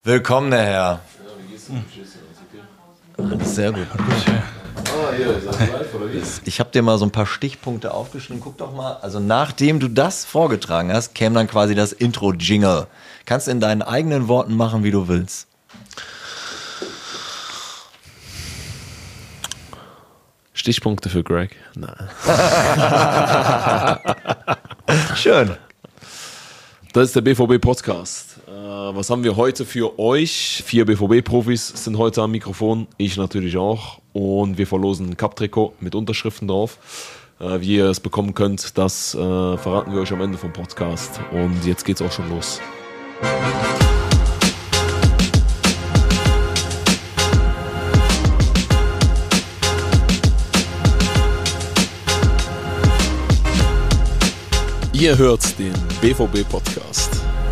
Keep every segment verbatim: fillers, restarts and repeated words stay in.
Willkommen, der Herr. Ja, wie geht's dir? Okay? Alles sehr gut. Ah, hier, ist das live, oder wie? Ich habe dir mal so ein paar Stichpunkte aufgeschrieben. Guck doch mal, also nachdem du das vorgetragen hast, käme dann quasi das Intro-Jingle. Kannst in deinen eigenen Worten machen, wie du willst. Stichpunkte für Greg? Nein. Schön. Das ist der B V B-Podcast. Äh, was haben wir heute für euch? Vier B V B-Profis sind heute am Mikrofon, ich natürlich auch. Und wir verlosen ein Cup-Trikot mit Unterschriften drauf. Äh, wie ihr es bekommen könnt, das äh, verraten wir euch am Ende vom Podcast. Und jetzt geht's auch schon los. Ihr hört den B V B-Podcast.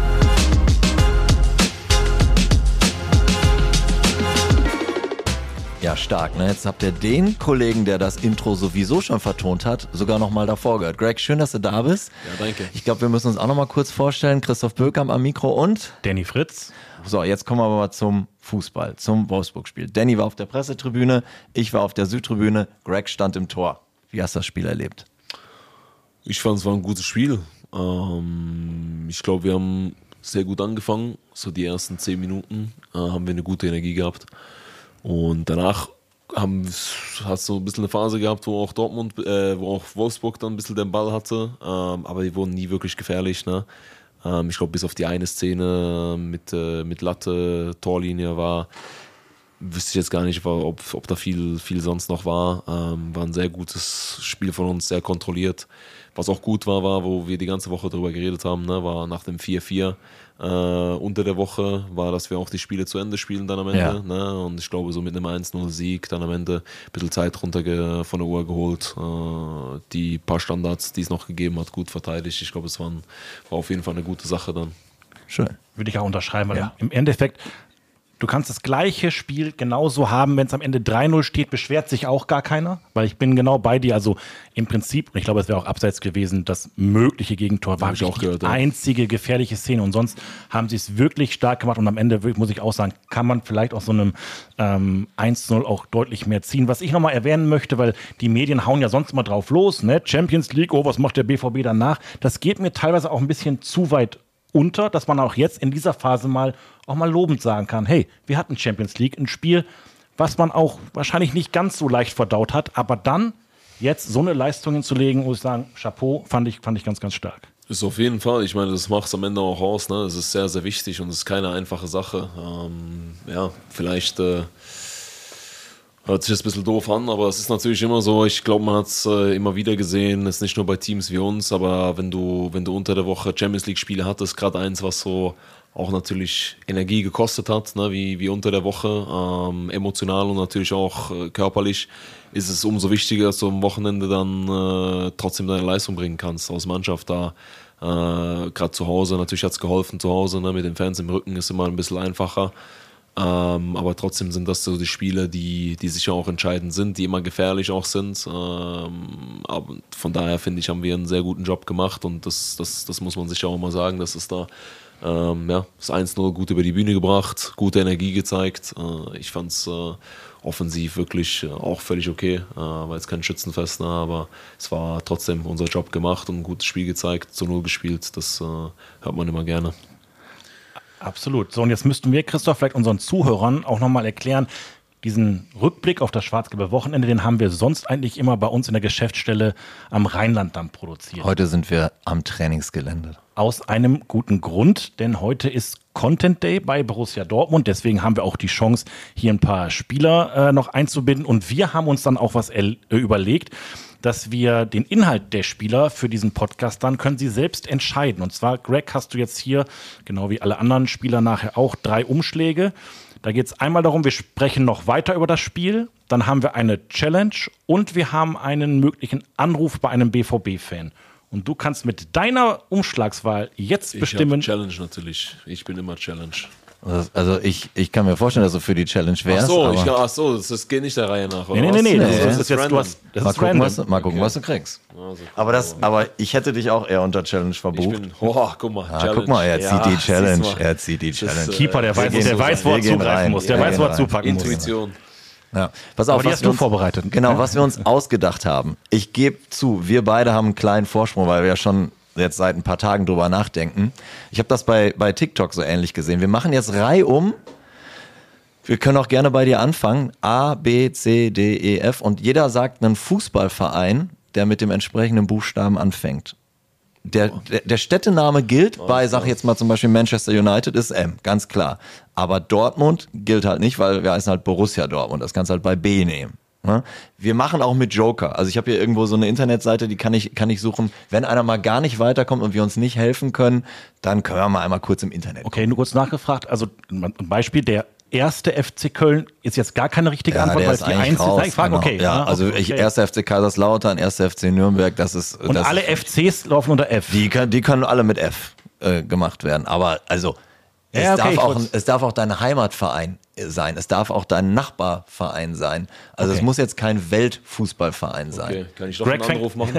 Ja, stark, ne? Jetzt habt ihr den Kollegen, der das Intro sowieso schon vertont hat, sogar noch mal davor gehört. Greg, schön, dass du da bist. Ja, danke. Ich glaube, wir müssen uns auch noch mal kurz vorstellen. Christoph Böckam am Mikro und Danny Fritz. So, jetzt kommen wir aber mal zum Fußball, zum Wolfsburg-Spiel. Danny war auf der Pressetribüne, ich war auf der Südtribüne, Greg stand im Tor. Wie hast du das Spiel erlebt? Ich fand, es war ein gutes Spiel. Ähm, ich glaube, wir haben sehr gut angefangen. So die ersten zehn Minuten äh, haben wir eine gute Energie gehabt. Und danach haben, hast du ein bisschen eine Phase gehabt, wo auch Dortmund, äh, wo auch Wolfsburg dann ein bisschen den Ball hatte. Ähm, aber die wurden nie wirklich gefährlich. Ne? Ähm, ich glaube, bis auf die eine Szene mit, äh, mit Latte, Torlinie war, wüsste ich jetzt gar nicht, ob, ob da viel, viel sonst noch war. Ähm, war ein sehr gutes Spiel von uns, sehr kontrolliert. Was auch gut war, war, wo wir die ganze Woche darüber geredet haben, ne, war nach dem vier vier äh, unter der Woche, war, dass wir auch die Spiele zu Ende spielen dann am Ende. Ja. Ne, und ich glaube, so mit einem eins null Sieg dann am Ende ein bisschen Zeit runter von der Uhr geholt. Äh, die paar Standards, die es noch gegeben hat, gut verteidigt. Ich glaube, es war, ein, war auf jeden Fall eine gute Sache dann. Schön. Würde ich auch unterschreiben, weil Ja. im Endeffekt, du kannst das gleiche Spiel genauso haben, wenn es am Ende drei null steht, beschwert sich auch gar keiner, weil ich bin genau bei dir, also im Prinzip, und ich glaube, es wäre auch abseits gewesen, das mögliche Gegentor war Hab ich auch die gehört, ja. einzige gefährliche Szene und sonst haben sie es wirklich stark gemacht und am Ende, muss ich auch sagen, kann man vielleicht aus so einem ähm, eins null auch deutlich mehr ziehen. Was ich nochmal erwähnen möchte, weil die Medien hauen ja sonst immer drauf los, ne? Champions League, oh, was macht der B V B danach? Das geht mir teilweise auch ein bisschen zu weit unter, dass man auch jetzt in dieser Phase mal auch mal lobend sagen kann, hey, wir hatten Champions League, ein Spiel, was man auch wahrscheinlich nicht ganz so leicht verdaut hat, aber dann jetzt so eine Leistung hinzulegen, muss ich sagen, Chapeau, fand ich, fand ich ganz, ganz stark. Ist auf jeden Fall, ich meine, das macht es am Ende auch aus, ne? Es ist sehr, sehr wichtig und es ist keine einfache Sache. Ähm, ja, vielleicht äh, hört sich das ein bisschen doof an, aber es ist natürlich immer so, ich glaube, man hat es äh, immer wieder gesehen, es ist nicht nur bei Teams wie uns, aber wenn du, wenn du unter der Woche Champions League Spiele hattest, gerade eins, was so auch natürlich Energie gekostet hat, ne, wie, wie unter der Woche, ähm, emotional und natürlich auch äh, körperlich, ist es umso wichtiger, dass du am Wochenende dann äh, trotzdem deine Leistung bringen kannst aus Mannschaft da. Äh, gerade zu Hause, natürlich hat es geholfen zu Hause, ne, mit den Fans im Rücken ist immer ein bisschen einfacher. Ähm, aber trotzdem sind das so die Spiele, die, die sicher auch entscheidend sind, die immer gefährlich auch sind. Ähm, aber von daher finde ich, haben wir einen sehr guten Job gemacht und das, das, das muss man sicher auch mal sagen, dass es da Ähm, ja, das eins null gut über die Bühne gebracht, gute Energie gezeigt. Äh, ich fand es äh, offensiv wirklich äh, auch völlig okay. Äh, war jetzt kein Schützenfest, ne, aber es war trotzdem unser Job gemacht und ein gutes Spiel gezeigt, zu Null gespielt. Das äh, hört man immer gerne. Absolut. So, und jetzt müssten wir, Christoph, vielleicht unseren Zuhörern auch nochmal erklären, diesen Rückblick auf das schwarz-gelbe Wochenende, den haben wir sonst eigentlich immer bei uns in der Geschäftsstelle am Rheinlanddamm produziert. Heute sind wir am Trainingsgelände. Aus einem guten Grund, denn heute ist Content Day bei Borussia Dortmund. Deswegen haben wir auch die Chance, hier ein paar Spieler äh, noch einzubinden. Und wir haben uns dann auch was äh, überlegt, dass wir den Inhalt der Spieler für diesen Podcast dann können sie selbst entscheiden. Und zwar, Greg, hast du jetzt hier, genau wie alle anderen Spieler nachher auch, drei Umschläge. Da geht es einmal darum, wir sprechen noch weiter über das Spiel, dann haben wir eine Challenge und wir haben einen möglichen Anruf bei einem B V B-Fan. Und du kannst mit deiner Umschlagswahl jetzt ich bestimmen. Challenge natürlich. Ich bin immer Challenge. Das, also ich, ich kann mir vorstellen, dass du für die Challenge wärst. Ach so, aber ich, ach so das, das geht nicht der Reihe nach. Oder Nee, nee, nee, nee. was? Das, Nee. ist, das ist jetzt, du hast, das mal ist gucken, random. was, mal gucken was du kriegst. Also, Aber, das, aber ich hätte dich auch eher unter Challenge ich verbucht. bin, oh, guck mal, Ah, Challenge. guck mal, er zieht Ja, die Challenge. siehst du mal. Er zieht die Challenge. äh, Keeper, der wir weiß, gehen der so weiß, rein. wo er Wir gehen zugreifen rein. muss. Der Wir weiß, gehen wo er rein. zupacken muss. Intuition. Ja. Pass auf, Aber die was hast wir du uns, vorbereitet. Genau, was wir uns ausgedacht haben. Ich gebe zu, wir beide haben einen kleinen Vorsprung, weil wir ja schon jetzt seit ein paar Tagen drüber nachdenken. Ich habe das bei, bei TikTok so ähnlich gesehen. Wir machen jetzt reihum. Wir können auch gerne bei dir anfangen. A, B, C, D, E, F. Und jeder sagt einen Fußballverein, der mit dem entsprechenden Buchstaben anfängt. Der, der, der Städtename gilt bei, sag ich jetzt mal zum Beispiel Manchester United, ist M, ganz klar. Aber Dortmund gilt halt nicht, weil wir heißen halt Borussia Dortmund. Das kannst du halt bei B nehmen. Ne? Wir machen auch mit Joker. Also ich habe hier irgendwo so eine Internetseite, die kann ich, kann ich suchen. Wenn einer mal gar nicht weiterkommt und wir uns nicht helfen können, dann können wir mal einmal kurz im Internet Okay, nur kurz nachgefragt. Also ein Beispiel, der erste F C Köln ist jetzt gar keine richtige Ja, Antwort, der weil ist es die eigentlich einzige raus, ist. Ich frage, genau. okay. Ja, ah, also okay. ich, erster F C Kaiserslautern, erster F C Nürnberg, das ist... Und das alle ist, F Cs laufen unter F. Die können, die können alle mit F äh, gemacht werden. Aber also, es, Ja, okay, darf ich auch, wollt's- es darf auch dein Heimatverein sein. Es darf auch dein Nachbarverein sein. Also Okay. es muss jetzt kein Weltfußballverein sein. Okay, kann ich doch Greg einen Anruf machen?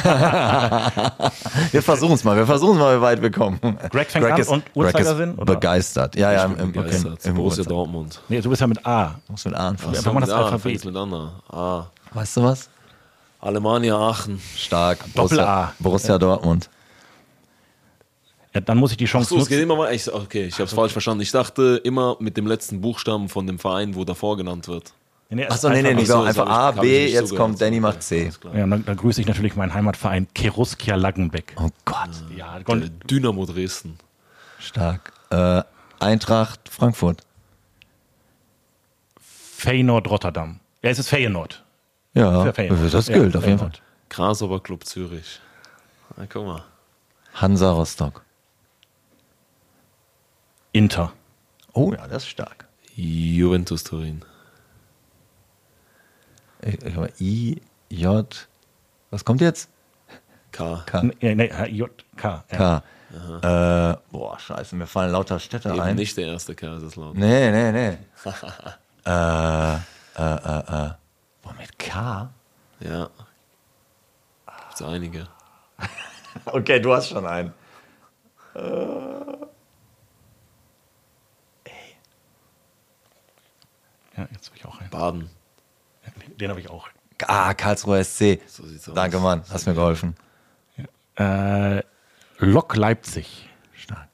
Wir versuchen es mal. Wir versuchen mal, wie weit wir kommen. Greg fängt an ist, und Greg Uhrzeigersinn, ist oder? begeistert. Ja, ja, Ich bin im, im, begeistert. im, im Borussia Uhrzeit. Dortmund. Nee, du bist ja mit A. Muss mit A anfangen. Einfach mal das Ja, Alphabet. fängt's mit Anna. Ah. Weißt du was? Alemannia Aachen. Stark. Doppel Borussia, A. Borussia Dortmund. Ja, dann muss ich die Chance So, es geht nutzen. immer mal. Ich, okay, ich habe es falsch verstanden. Ich dachte immer mit dem letzten Buchstaben von dem Verein, wo davor genannt wird. Nee, nee, Achso, nee, nee, nee, Ach so, das einfach hab ich- A, hab ich B, nicht jetzt zugehört. kommt Danny, macht Okay, C. alles klar. Ja, dann, dann grüße ich natürlich meinen Heimatverein Keruskia Langenbeck. Oh Gott, Ja, Äh, Gon- Dynamo Dresden. stark. Äh, Eintracht Frankfurt. Feyenoord Rotterdam. Ja, es ist Feyenoord. Ja, Für Feyenoord. das Ja, gilt auf jeden Fall. Feyenoord. Grasshopper Club Zürich. Na, guck mal. Hansa Rostock. Inter. Oh ja, das ist stark. Juventus Turin. Ich, ich, hab I, J, was kommt jetzt? K. K. Nee, nee, J K. Ja. K. Äh, boah, scheiße, mir fallen lauter Städte Eben ein. nicht der erste Kaiserslautern. Nee, nee, nee. äh, äh, äh, äh. Boah, mit K? Ja. Gibt's einige. Okay, du hast schon einen. Ja, jetzt habe ich auch einen. Baden. Ja, den habe ich auch. Ah, Karlsruher S C. So sieht's aus. Danke, Mann, hast mir geholfen. Äh, Lok Leipzig. Stark.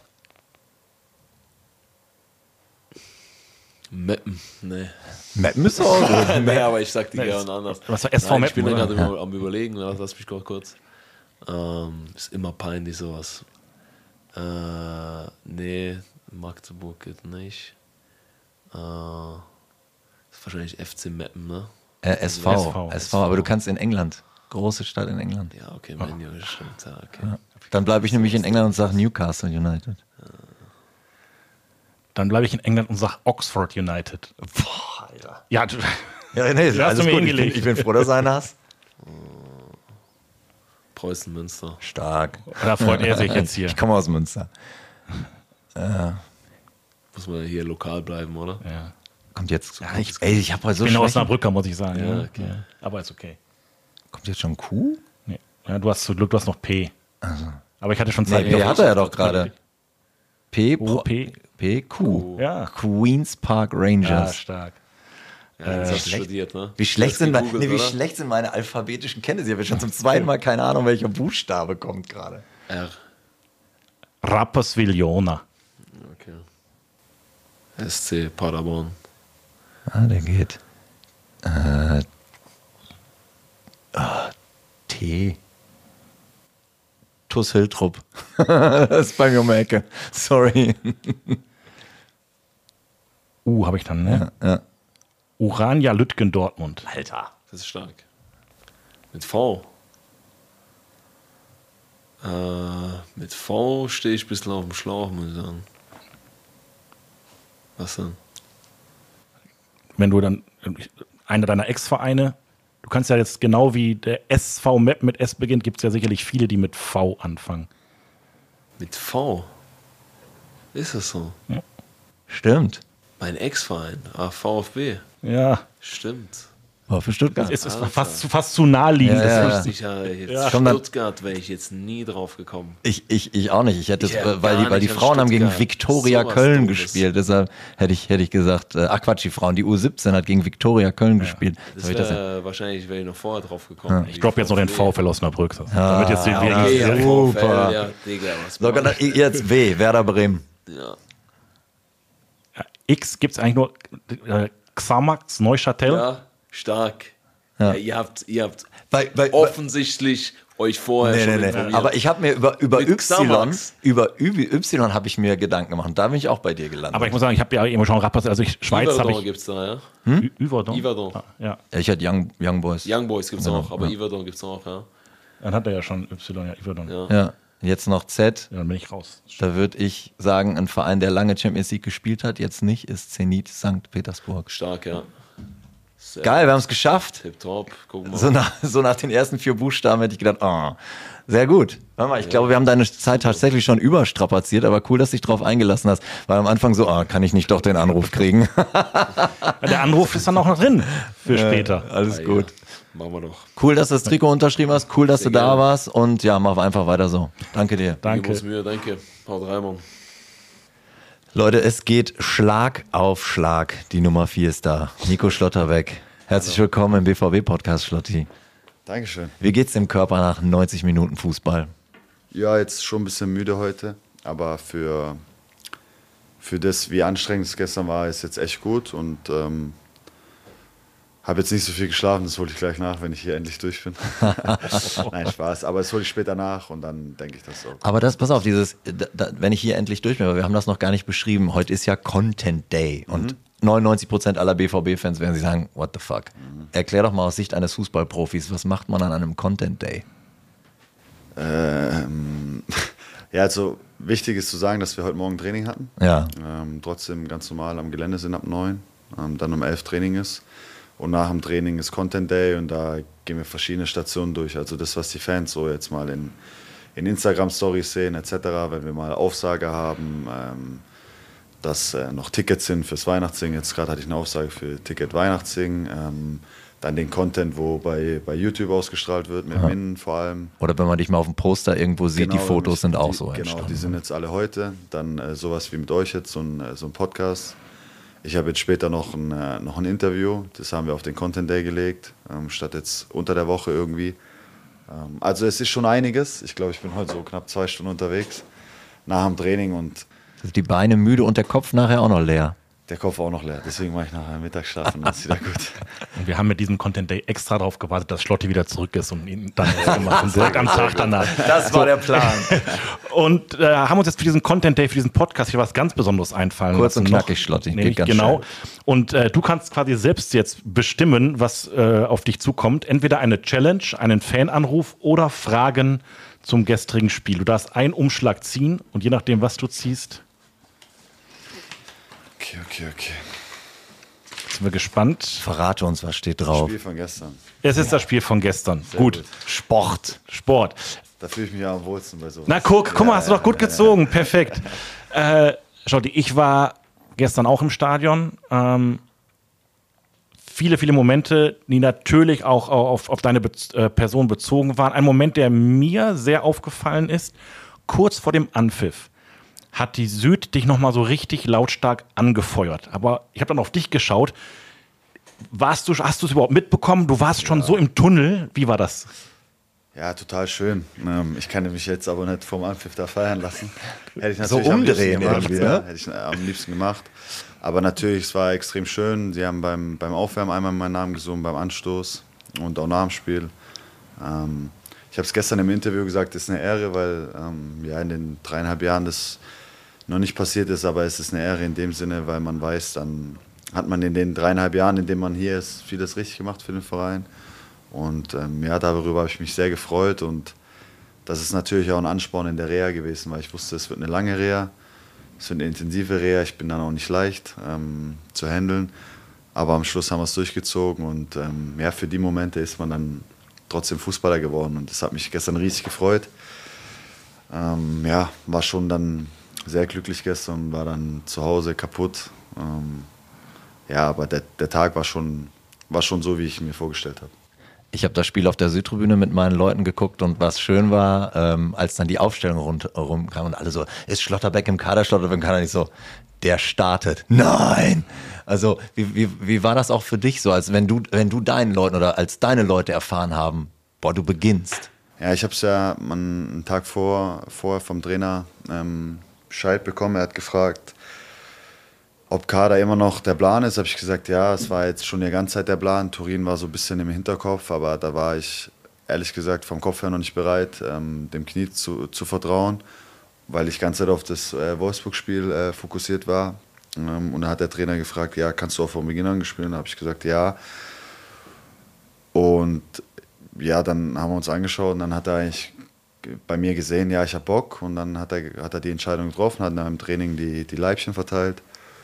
Meppen. Nee. Meppen ist auch gut. nee, aber ich sag die Nee, gerne anders. was war S V Nein, ich bin Meppen, da oder? gerade immer am Überlegen. Lass mich doch kurz. Ähm, ist immer peinlich sowas. Äh, nee, Magdeburg geht nicht. Äh, ist wahrscheinlich F C Meppen, ne? Äh, S V, S V, S V, aber du kannst in England. Große Stadt in England. Ja, okay, Menu, oh. stimmt. Ja, okay. Dann bleibe ich nämlich in England und sage Newcastle United. Dann bleibe ich in England und sage Oxford United. Boah, Alter. Ja, du, Ja, nee, hast alles du mir gut. Ich bin, hingelegt. ich bin froh, dass du einen hast. Preußen Münster. Stark. da freut er sich jetzt hier. Ich komme aus Münster. Muss man hier lokal bleiben, oder? Ja. Kommt jetzt. Ja, ich, ey, ich habe heute so Ich bin schlecht. Osnabrücker, muss ich sagen. Ja, Ja, okay. ja. Aber ist okay. Kommt jetzt schon Q? Nee. Ja, du hast zu Glück, du hast noch P. Aber ich hatte schon Zeit. Nee, P hat er ja doch gerade. P, O, Pro- P. P, Q. Ja. Queens Park Ja, Rangers. stark. Ja, das hast du schlecht. studiert, ne? Wie schlecht, Hast sind meine, gegoogelt, nee, wie oder? schlecht sind meine alphabetischen Kenntnisse? Ich habe schon zum zweiten Mal keine Ahnung, welcher Buchstabe kommt gerade. R. Rapperswil-Jona. Okay. S C Paderborn. Ah, der geht. Äh, ah, T. Tuss Hiltrup. Das ist bei mir um die Ecke. Sorry. U habe ich dann, ne? Ja. Urania Lütgen Dortmund. Alter. Das ist stark. Mit V. Äh, mit V stehe ich ein bisschen auf dem Schlauch, muss ich sagen. Was denn? Wenn du dann einer deiner Ex-Vereine, du kannst ja jetzt genau wie der S V Map mit S beginnt, gibt es ja sicherlich viele, die mit V anfangen. Mit V? Ist das so? Ja. Stimmt. Mein Ex-Verein, ah, VfB. Ja. Stimmt. War für Stuttgart. Es ist fast, fast zu naheliegend. Ja, ja, Das ja. ist- Ja, jetzt Ja. Stuttgart wäre ich jetzt nie drauf gekommen. Ich, ich, ich auch nicht. Ich hätte, Ich hätte äh, weil die, gar weil die nicht an Frauen haben gegen Stuttgart. Viktoria Sowas Köln Doofes. gespielt. Deshalb hätte ich, hätte ich gesagt, äh, ach Quatsch, die Frauen, die U siebzehn hat gegen Viktoria Köln gespielt. Das Hab ich das wäre wahrscheinlich wäre ich noch vorher drauf gekommen. Ich droppe jetzt noch den VfL Osnabrück. Damit jetzt die, Ah, die, okay. die, Ja, Super. VfL, ja, Digga, was Sogar mach dann, jetzt W, Werder Bremen. ich? Ja. X gibt es eigentlich nur äh, Xamax Neuchâtel. ja, stark. Ja. Ja, ihr habt, ihr habt Bei, bei, offensichtlich euch vorher Nee, schon nee, nee. informiert. Aber ich habe mir über, über Mit Y, Xamax. über Y habe ich mir Gedanken gemacht. Da bin ich auch bei dir gelandet. Aber ich muss sagen, ich habe ja immer schon Rappers, also ich, Schweiz habe Yverdon ich. gibt es da, ja. Ü- Yverdon? Yverdon. Ah, ja, ja, ich hatte Young, Young Boys. Young Boys gibt es Genau, auch, aber ja. Yverdon gibt es auch, ja. dann hat er ja schon Y, ja, Yverdon. Ja. Ja. Ja. Jetzt noch Z. Dann bin ich raus. Da würde ich sagen, ein Verein, der lange Champions League gespielt hat, jetzt nicht, ist Zenit Sankt Petersburg. Stark, ja. Sehr Geil, wir haben es geschafft. Tipptopp, gucken wir So mal. nach, so nach den ersten vier Buchstaben hätte ich gedacht, oh, sehr gut. Warte mal, ich glaube, wir haben deine Zeit tatsächlich schon überstrapaziert, aber cool, dass du dich drauf eingelassen hast. Weil am Anfang so, oh, kann ich nicht doch den Anruf kriegen? Der Anruf ist dann auch noch drin für später. Alles Ja, gut. ja. Machen wir doch. Cool, dass du das Trikot unterschrieben hast. Cool, dass Sehr du da gerne. warst. Und ja, mach einfach weiter so. Danke dir. Danke. Danke. Mühe, danke. Haut rein, Mann. Leute, es geht Schlag auf Schlag. Die Nummer vier ist da. Nico Schlotterbeck. Herzlich willkommen im B V B-Podcast, Schlotti. Dankeschön. Wie geht's dem Körper nach neunzig Minuten Fußball? Ja, jetzt schon ein bisschen müde heute, aber für, für das, wie anstrengend es gestern war, ist jetzt echt gut und ähm, habe jetzt nicht so viel geschlafen, das hole ich gleich nach, wenn ich hier endlich durch bin. Nein, Spaß, aber das hole ich später nach und dann denke ich das auch. Aber das, pass auf, dieses, da, da, wenn ich hier endlich durch bin, weil wir haben das noch gar nicht beschrieben, heute ist ja Content Day und neunundneunzig Prozent aller B V B-Fans werden sich sagen, what the fuck? Erklär doch mal aus Sicht eines Fußballprofis, was macht man an einem Content Day? Ähm, ja, also wichtig ist zu sagen, dass wir heute Morgen Training hatten. Ja. Ähm, trotzdem ganz normal am Gelände sind ab neun, ähm, dann um elf Training ist. Und nach dem Training ist Content Day und da gehen wir verschiedene Stationen durch. Also das, was die Fans so jetzt mal in, in Instagram-Stories sehen et cetera, wenn wir mal Aufsage haben, ähm, dass äh, noch Tickets sind fürs Weihnachtssingen. Jetzt gerade hatte ich eine Aufsage für Ticket Weihnachtssingen. Ähm, dann den Content, wo bei, bei YouTube ausgestrahlt wird, mit Min vor allem. Oder wenn man dich mal auf dem Poster irgendwo sieht, die Genau, Fotos sind auch die, so Genau, entstanden. die sind jetzt alle heute. Dann äh, sowas wie mit euch jetzt, so ein, äh, so ein Podcast. Ich habe jetzt später noch ein, äh, noch ein Interview, das haben wir auf den Content Day gelegt, ähm, statt jetzt unter der Woche irgendwie. Ähm, also es ist schon einiges. Ich glaube, ich bin heute so knapp zwei Stunden unterwegs nach dem Training und Die Beine müde und der Kopf nachher auch noch leer. der Kopf auch noch leer. Deswegen mache ich nachher einen Mittagsschlaf und dann ist wieder gut. Und wir haben mit diesem Content Day extra darauf gewartet, dass Schlotti wieder zurück ist und ihn dann gemacht und direkt am Tag danach. Das war der Plan. Und äh, haben uns jetzt für diesen Content Day, für diesen Podcast hier was ganz Besonderes einfallen Kurz lassen. und Noch, knackig, Schlotti. Geht Nämlich, ganz genau. schnell. Und äh, du kannst quasi selbst jetzt bestimmen, was äh, auf dich zukommt. Entweder eine Challenge, einen Fananruf oder Fragen zum gestrigen Spiel. Du darfst einen Umschlag ziehen und je nachdem, was du ziehst, Okay, okay, okay. sind wir gespannt. Verrate uns, was steht drauf. Spiel von gestern. Es ist das Spiel von gestern. Gut. gut. Sport. Sport. Da fühle ich mich ja am wohlsten bei sowas. Na guck, guck mal, hast du doch gut ja, gezogen. Perfekt. Äh, schau, die- ich war gestern auch im Stadion. Ähm, viele, viele Momente, die natürlich auch auf, auf deine Be äh, Person bezogen waren. Ein Moment, der mir sehr aufgefallen ist, kurz vor dem Anpfiff hat die Süd dich nochmal so richtig lautstark angefeuert. Aber ich habe dann auf dich geschaut. Warst du, hast du es überhaupt mitbekommen? Du warst schon so im Tunnel. Wie war das? Ja, total schön. Ähm, ich kann mich jetzt aber nicht vom Anpfiff da feiern lassen. Hätte ich So natürlich am liebsten umdrehen gemacht. irgendwie, Ja, ne? hätte ich äh, am liebsten gemacht. Aber natürlich, es war extrem schön. Sie haben beim, beim Aufwärmen einmal meinen Namen gesungen, beim Anstoß und auch nach dem Spiel. Ähm, ich habe es gestern im Interview gesagt, es ist eine Ehre, weil ähm, ja, in den dreieinhalb Jahren das noch nicht passiert ist, aber es ist eine Ehre in dem Sinne, weil man weiß, dann hat man in den dreieinhalb Jahren, in denen man hier ist, vieles richtig gemacht für den Verein. Und ähm, ja, darüber habe ich mich sehr gefreut und das ist natürlich auch ein Ansporn in der Reha gewesen, weil ich wusste, es wird eine lange Reha, es wird eine intensive Reha, ich bin dann auch nicht leicht ähm, zu handeln, aber am Schluss haben wir es durchgezogen und ähm, ja, für die Momente ist man dann trotzdem Fußballer geworden und das hat mich gestern riesig gefreut. Ähm, ja, war schon dann sehr glücklich gestern und war dann zu Hause kaputt. Ähm, ja, aber der, der Tag war schon, war schon so, wie ich mir vorgestellt habe. Ich habe das Spiel auf der Südtribüne mit meinen Leuten geguckt und was schön war, ähm, als dann die Aufstellung rund, rumkam und alle so, ist Schlotterbeck im Kader? Schlotterbeck im Kader? Nicht so, der startet. Nein! Also wie, wie, wie war das auch für dich so, als wenn du, wenn du deinen Leuten oder als deine Leute erfahren haben, boah, du beginnst? Ja, ich habe es ja man, einen Tag vor, vorher vom Trainer ähm, Bescheid bekommen. Er hat gefragt, ob Kader immer noch der Plan ist. Habe ich gesagt, ja, es war jetzt schon die ganze Zeit der Plan. Turin war so ein bisschen im Hinterkopf, aber da war ich ehrlich gesagt vom Kopf her noch nicht bereit, ähm, dem Knie zu, zu vertrauen, weil ich die ganze Zeit auf das äh, Wolfsburg-Spiel äh, fokussiert war. Ähm, und da hat der Trainer gefragt, ja, kannst du auch von Beginn an gespielt? Da habe ich gesagt, ja. Und ja, dann haben wir uns angeschaut und dann hat er eigentlich bei mir gesehen, ja, ich habe Bock. Und dann hat er, hat er die Entscheidung getroffen, hat dann im Training die, die Leibchen verteilt.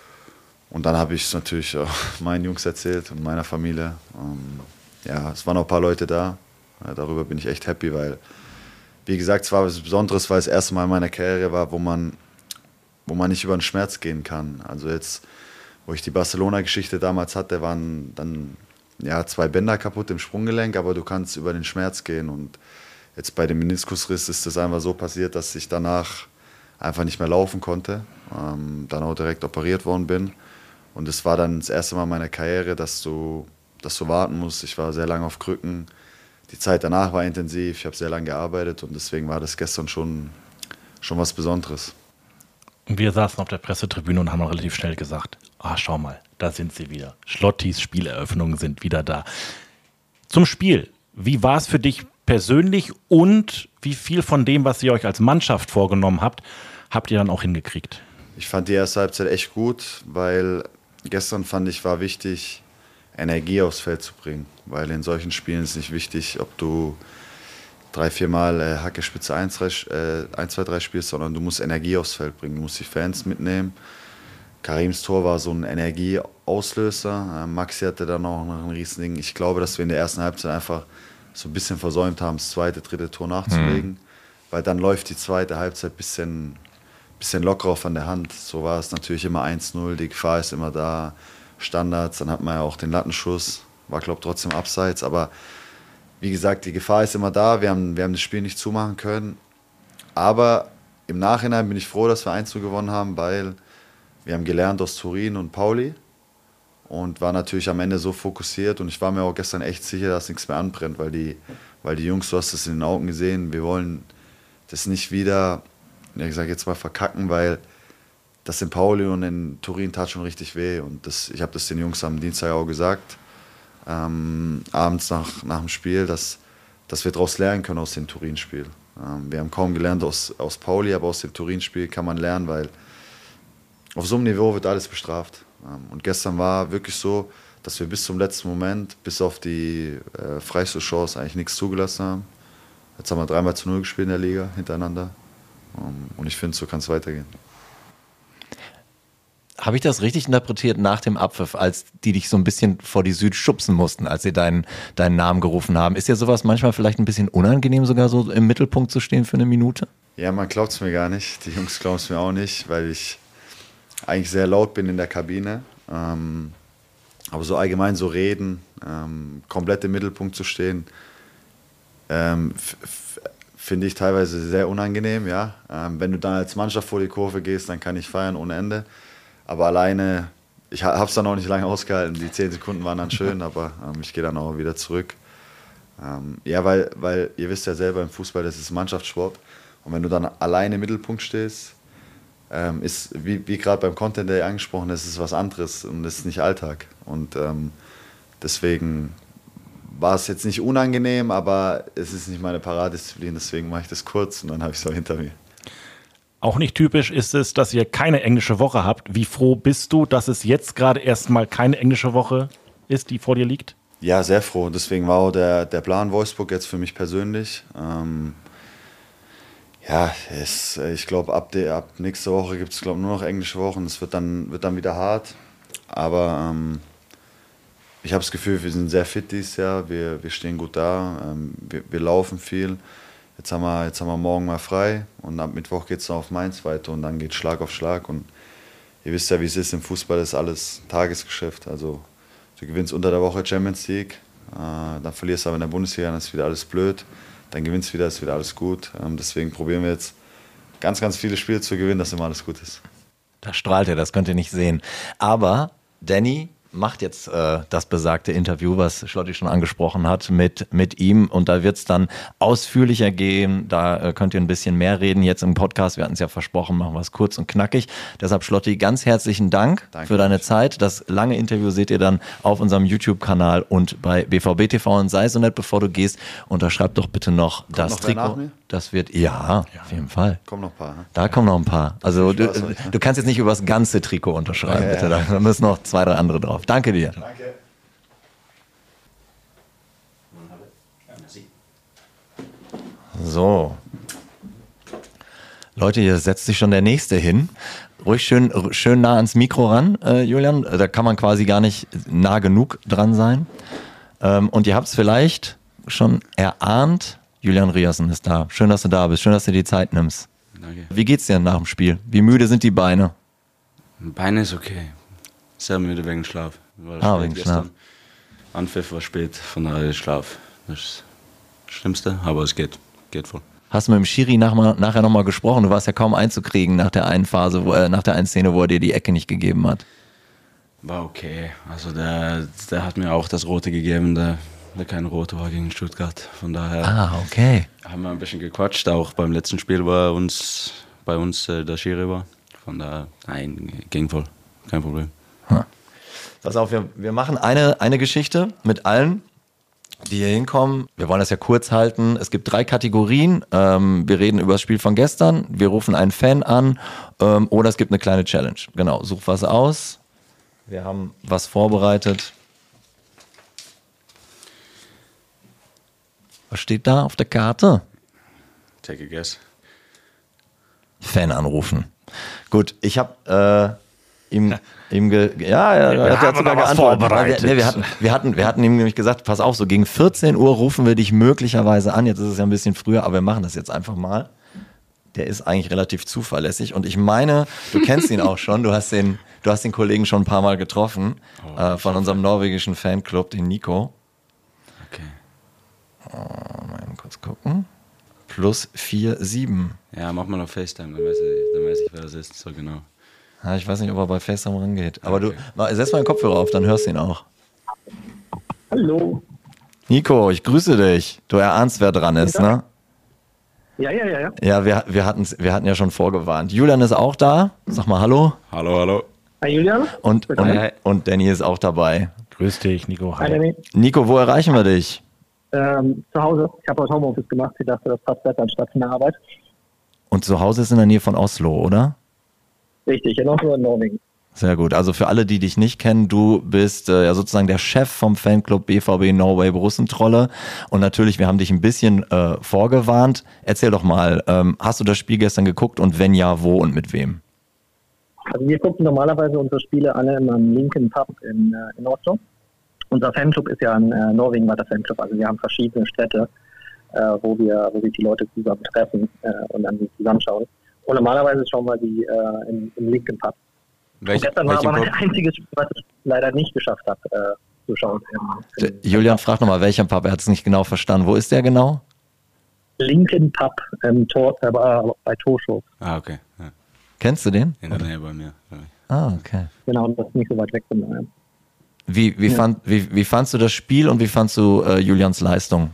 Und dann habe ich es natürlich auch meinen Jungs erzählt und meiner Familie. Ähm, ja, es waren auch ein paar Leute da. Ja, darüber bin ich echt happy, weil, wie gesagt, es war was Besonderes, weil es das erste Mal in meiner Karriere war, wo man, wo man nicht über den Schmerz gehen kann. Also jetzt, wo ich die Barcelona-Geschichte damals hatte, waren dann ja, zwei Bänder kaputt im Sprunggelenk, aber du kannst über den Schmerz gehen. Und jetzt bei dem Meniskusriss ist es einfach so passiert, dass ich danach einfach nicht mehr laufen konnte, ähm, dann auch direkt operiert worden bin. Und es war dann das erste Mal in meiner Karriere, dass du, dass du warten musst. Ich war sehr lange auf Krücken. Die Zeit danach war intensiv, ich habe sehr lange gearbeitet und deswegen war das gestern schon, schon was Besonderes. Und wir saßen auf der Pressetribüne und haben auch relativ schnell gesagt, ah, schau mal, da sind sie wieder. Schlottis Spieleröffnungen sind wieder da. Zum Spiel, wie war es für dich persönlich und wie viel von dem, was ihr euch als Mannschaft vorgenommen habt, habt ihr dann auch hingekriegt? Ich fand die erste Halbzeit echt gut, weil gestern fand ich, war wichtig, Energie aufs Feld zu bringen. Weil in solchen Spielen ist nicht wichtig, ob du drei, vier Mal äh, Hacke Spitze eins, zwei, drei spielst, sondern du musst Energie aufs Feld bringen. Du musst die Fans mitnehmen. Karims Tor war so ein Energieauslöser. Äh, Maxi hatte dann auch noch ein Riesending. Ich glaube, dass wir in der ersten Halbzeit einfach so ein bisschen versäumt haben, das zweite, dritte Tor nachzulegen. Mhm. Weil dann läuft die zweite Halbzeit ein bisschen, bisschen lockerer von der Hand. So war es natürlich immer eins null, die Gefahr ist immer da. Standards, dann hat man ja auch den Lattenschuss. War, glaube ich, trotzdem abseits. Aber wie gesagt, die Gefahr ist immer da. Wir haben, wir haben das Spiel nicht zumachen können. Aber im Nachhinein bin ich froh, dass wir eins null gewonnen haben, weil wir haben gelernt aus Turin und Pauli und war natürlich am Ende so fokussiert. Und ich war mir auch gestern echt sicher, dass nichts mehr anbrennt, weil die, weil die Jungs, du hast es in den Augen gesehen, wir wollen das nicht wieder, ich sage jetzt mal, verkacken, weil das in Pauli und in Turin tat schon richtig weh. Und das, ich habe das den Jungs am Dienstag auch gesagt, ähm, abends nach, nach dem Spiel, dass, dass wir daraus lernen können aus dem Turin-Spiel. Ähm, wir haben kaum gelernt aus, aus Pauli, aber aus dem Turin-Spiel kann man lernen, weil auf so einem Niveau wird alles bestraft. Ähm, und gestern war wirklich so, dass wir bis zum letzten Moment, bis auf die äh, Freistoßchance eigentlich nichts zugelassen haben. Jetzt haben wir dreimal zu null gespielt in der Liga hintereinander. Um, und ich finde, so kann es weitergehen. Habe ich das richtig interpretiert nach dem Abpfiff, als die dich so ein bisschen vor die Süd schubsen mussten, als sie deinen, deinen Namen gerufen haben? Ist dir sowas manchmal vielleicht ein bisschen unangenehm, sogar so im Mittelpunkt zu stehen für eine Minute? Ja, man glaubt es mir gar nicht. Die Jungs glauben es mir auch nicht, weil ich eigentlich sehr laut bin in der Kabine. Ähm, aber so allgemein so reden, ähm, komplett im Mittelpunkt zu stehen, ähm, finde ich teilweise sehr unangenehm. Ja? Ähm, wenn du dann als Mannschaft vor die Kurve gehst, dann kann ich feiern ohne Ende. Aber alleine, ich habe es dann auch nicht lange ausgehalten. Die zehn Sekunden waren dann schön, aber ähm, ich gehe dann auch wieder zurück. Ähm, ja, weil, weil ihr wisst ja selber, im Fußball, das ist Mannschaftssport. Und wenn du dann alleine im Mittelpunkt stehst, ähm, ist, wie, wie gerade beim Content Day angesprochen, das ist was anderes und das ist nicht Alltag. Und ähm, deswegen war es jetzt nicht unangenehm, aber es ist nicht meine Paradedisziplin, deswegen mache ich das kurz und dann habe ich es auch hinter mir. Auch nicht typisch ist es, dass ihr keine englische Woche habt. Wie froh bist du, dass es jetzt gerade erstmal keine englische Woche ist, die vor dir liegt? Ja, sehr froh. Deswegen war auch der, der Plan Wolfsburg jetzt für mich persönlich. Ähm, ja, es, ich glaube, ab, ab nächste Woche gibt es nur noch englische Wochen. Es wird dann, wird dann wieder hart. Aber ähm, ich habe das Gefühl, wir sind sehr fit dieses Jahr. Wir, wir stehen gut da. Ähm, wir, wir laufen viel. jetzt haben wir, jetzt haben wir morgen mal frei und ab Mittwoch geht es dann auf Mainz weiter und dann geht Schlag auf Schlag. Und ihr wisst ja, wie es ist, im Fußball ist alles Tagesgeschäft. Also du gewinnst unter der Woche Champions League, äh, dann verlierst du aber in der Bundesliga, dann ist wieder alles blöd. Dann gewinnst du wieder, ist wieder alles gut. Ähm, deswegen probieren wir jetzt ganz, ganz viele Spiele zu gewinnen, dass immer alles gut ist. Da strahlt er, das könnt ihr nicht sehen. Aber Danny macht jetzt äh, das besagte Interview, was Schlotti schon angesprochen hat, mit, mit ihm. Und da wird es dann ausführlicher gehen. Da äh, könnt ihr ein bisschen mehr reden. Jetzt im Podcast, wir hatten es ja versprochen, machen wir es kurz und knackig. Deshalb, Schlotti, ganz herzlichen Dank Danke für deine euch. Zeit. Das lange Interview seht ihr dann auf unserem YouTube-Kanal und bei B V B T V. Und sei so nett, bevor du gehst, unterschreib doch bitte noch das noch wer nach Trikot. mir? Das wird, ja, ja, auf jeden Fall. Kommen noch ein paar. Ne? Da kommen noch ein paar. Also Viel du, Spaß euch, ne? du kannst jetzt nicht über das ganze Trikot unterschreiben, Ja, ja, bitte. ja. Da müssen noch zwei, drei andere drauf. Danke dir. Danke. So. Leute, hier setzt sich schon der Nächste hin. Ruhig schön, schön nah ans Mikro ran, äh, Julian. Da kann man quasi gar nicht nah genug dran sein. Ähm, und ihr habt es vielleicht schon erahnt. Julian Riassen ist da. Schön, dass du da bist. Schön, dass du dir die Zeit nimmst. Danke. Wie geht's dir nach dem Spiel? Wie müde sind die Beine? Beine ist okay. Sehr müde wegen Schlaf. War Ah, spät wegen gestern. Schlaf. Anpfiff war spät, von daher Schlaf. Das ist das Schlimmste, aber es geht. Geht voll. Hast du mit dem Schiri nach, nachher nochmal gesprochen? Du warst ja kaum einzukriegen nach der einen Phase, wo, äh, nach der einen Szene, wo er dir die Ecke nicht gegeben hat. War okay. Also der, der hat mir auch das Rote gegeben, der, der kein Rote war gegen Stuttgart. Von daher Ah, okay. haben wir ein bisschen gequatscht. Auch beim letzten Spiel war uns, bei uns äh, der Schiri war. Von daher, nein, ging voll. Kein Problem. Pass auf, wir, wir machen eine, eine Geschichte mit allen, die hier hinkommen. Wir wollen das ja kurz halten. Es gibt drei Kategorien. Ähm, wir reden über das Spiel von gestern. Wir rufen einen Fan an. Ähm, oder es gibt eine kleine Challenge. Genau, such was aus. Wir haben was vorbereitet. Was steht da auf der Karte? Take a guess. Fan anrufen. Gut, ich habe äh, ihm, ihm ge ja, er, er hat haben sogar noch was geantwortet. vorbereitet. Wir, nee, wir, hatten, wir, hatten, wir hatten ihm nämlich gesagt, pass auf, so gegen vierzehn Uhr rufen wir dich möglicherweise an. Jetzt ist es ja ein bisschen früher, aber wir machen das jetzt einfach mal. Der ist eigentlich relativ zuverlässig und ich meine, du kennst ihn auch schon. Du hast den, du hast den Kollegen schon ein paar Mal getroffen Oh, äh, von unserem norwegischen Fanclub, den Nico. Okay. Oh, mal eben kurz gucken. Plus vier sieben. Ja, mach mal auf FaceTime, dann weiß ich, dann weiß ich wer das ist. So genau. Ja, ich weiß nicht, ob er bei FaceTime rangeht. Aber Okay. du, mal, setz mal den Kopfhörer auf, dann hörst du ihn auch. Hallo. Nico, ich grüße dich. Du erahnst, wer dran ist, ne? Ja, ja, ja, ja. Ja, wir, wir, hatten's, wir hatten ja schon vorgewarnt. Julian ist auch da. Sag mal Hallo. Hallo, hallo. Hi Julian. Und, und, Hi, hi. und Danny ist auch dabei. Grüß dich, Nico. Hi Hi. Danny. Nico, wo erreichen wir dich? Ähm, zu Hause. Ich habe heute Homeoffice gemacht. Ich dachte, das passt besser anstatt in der Arbeit. Und zu Hause ist in der Nähe von Oslo, oder? Richtig, in Oslo in Norwegen. Sehr gut. Also für alle, die dich nicht kennen, du bist äh, ja sozusagen der Chef vom Fanclub B V B Norway Borussentrolle. Und natürlich, wir haben dich ein bisschen äh, vorgewarnt. Erzähl doch mal, ähm, hast du das Spiel gestern geguckt und wenn ja, wo und mit wem? Also wir gucken normalerweise unsere Spiele alle immer im linken Pub in, äh, in Oslo. Unser Fanclub ist ja in äh, Norwegen war der Fanclub. Also wir haben verschiedene Städte, äh, wo wir, wo sich die Leute zusammen treffen äh, und dann die zusammenschauen. Und normalerweise schauen wir die äh, im, im linken Pub. Welch, Und gestern war welchen aber Pub? das einzige Spiel, was ich leider nicht geschafft habe, äh, zu schauen. Im, im Julian, frag nochmal, welcher Pub? Er hat es nicht genau verstanden. Wo ist der genau? linken Pub im Tor, äh, bei Torshow. Ah, okay. Ja. Kennst du den? In der Nähe bei mir. Ah, okay. Genau, und das ist nicht so weit weg von daheim. Wie, wie, Ja. fand, wie, wie fandst du das Spiel und wie fandst du äh, Julians Leistung?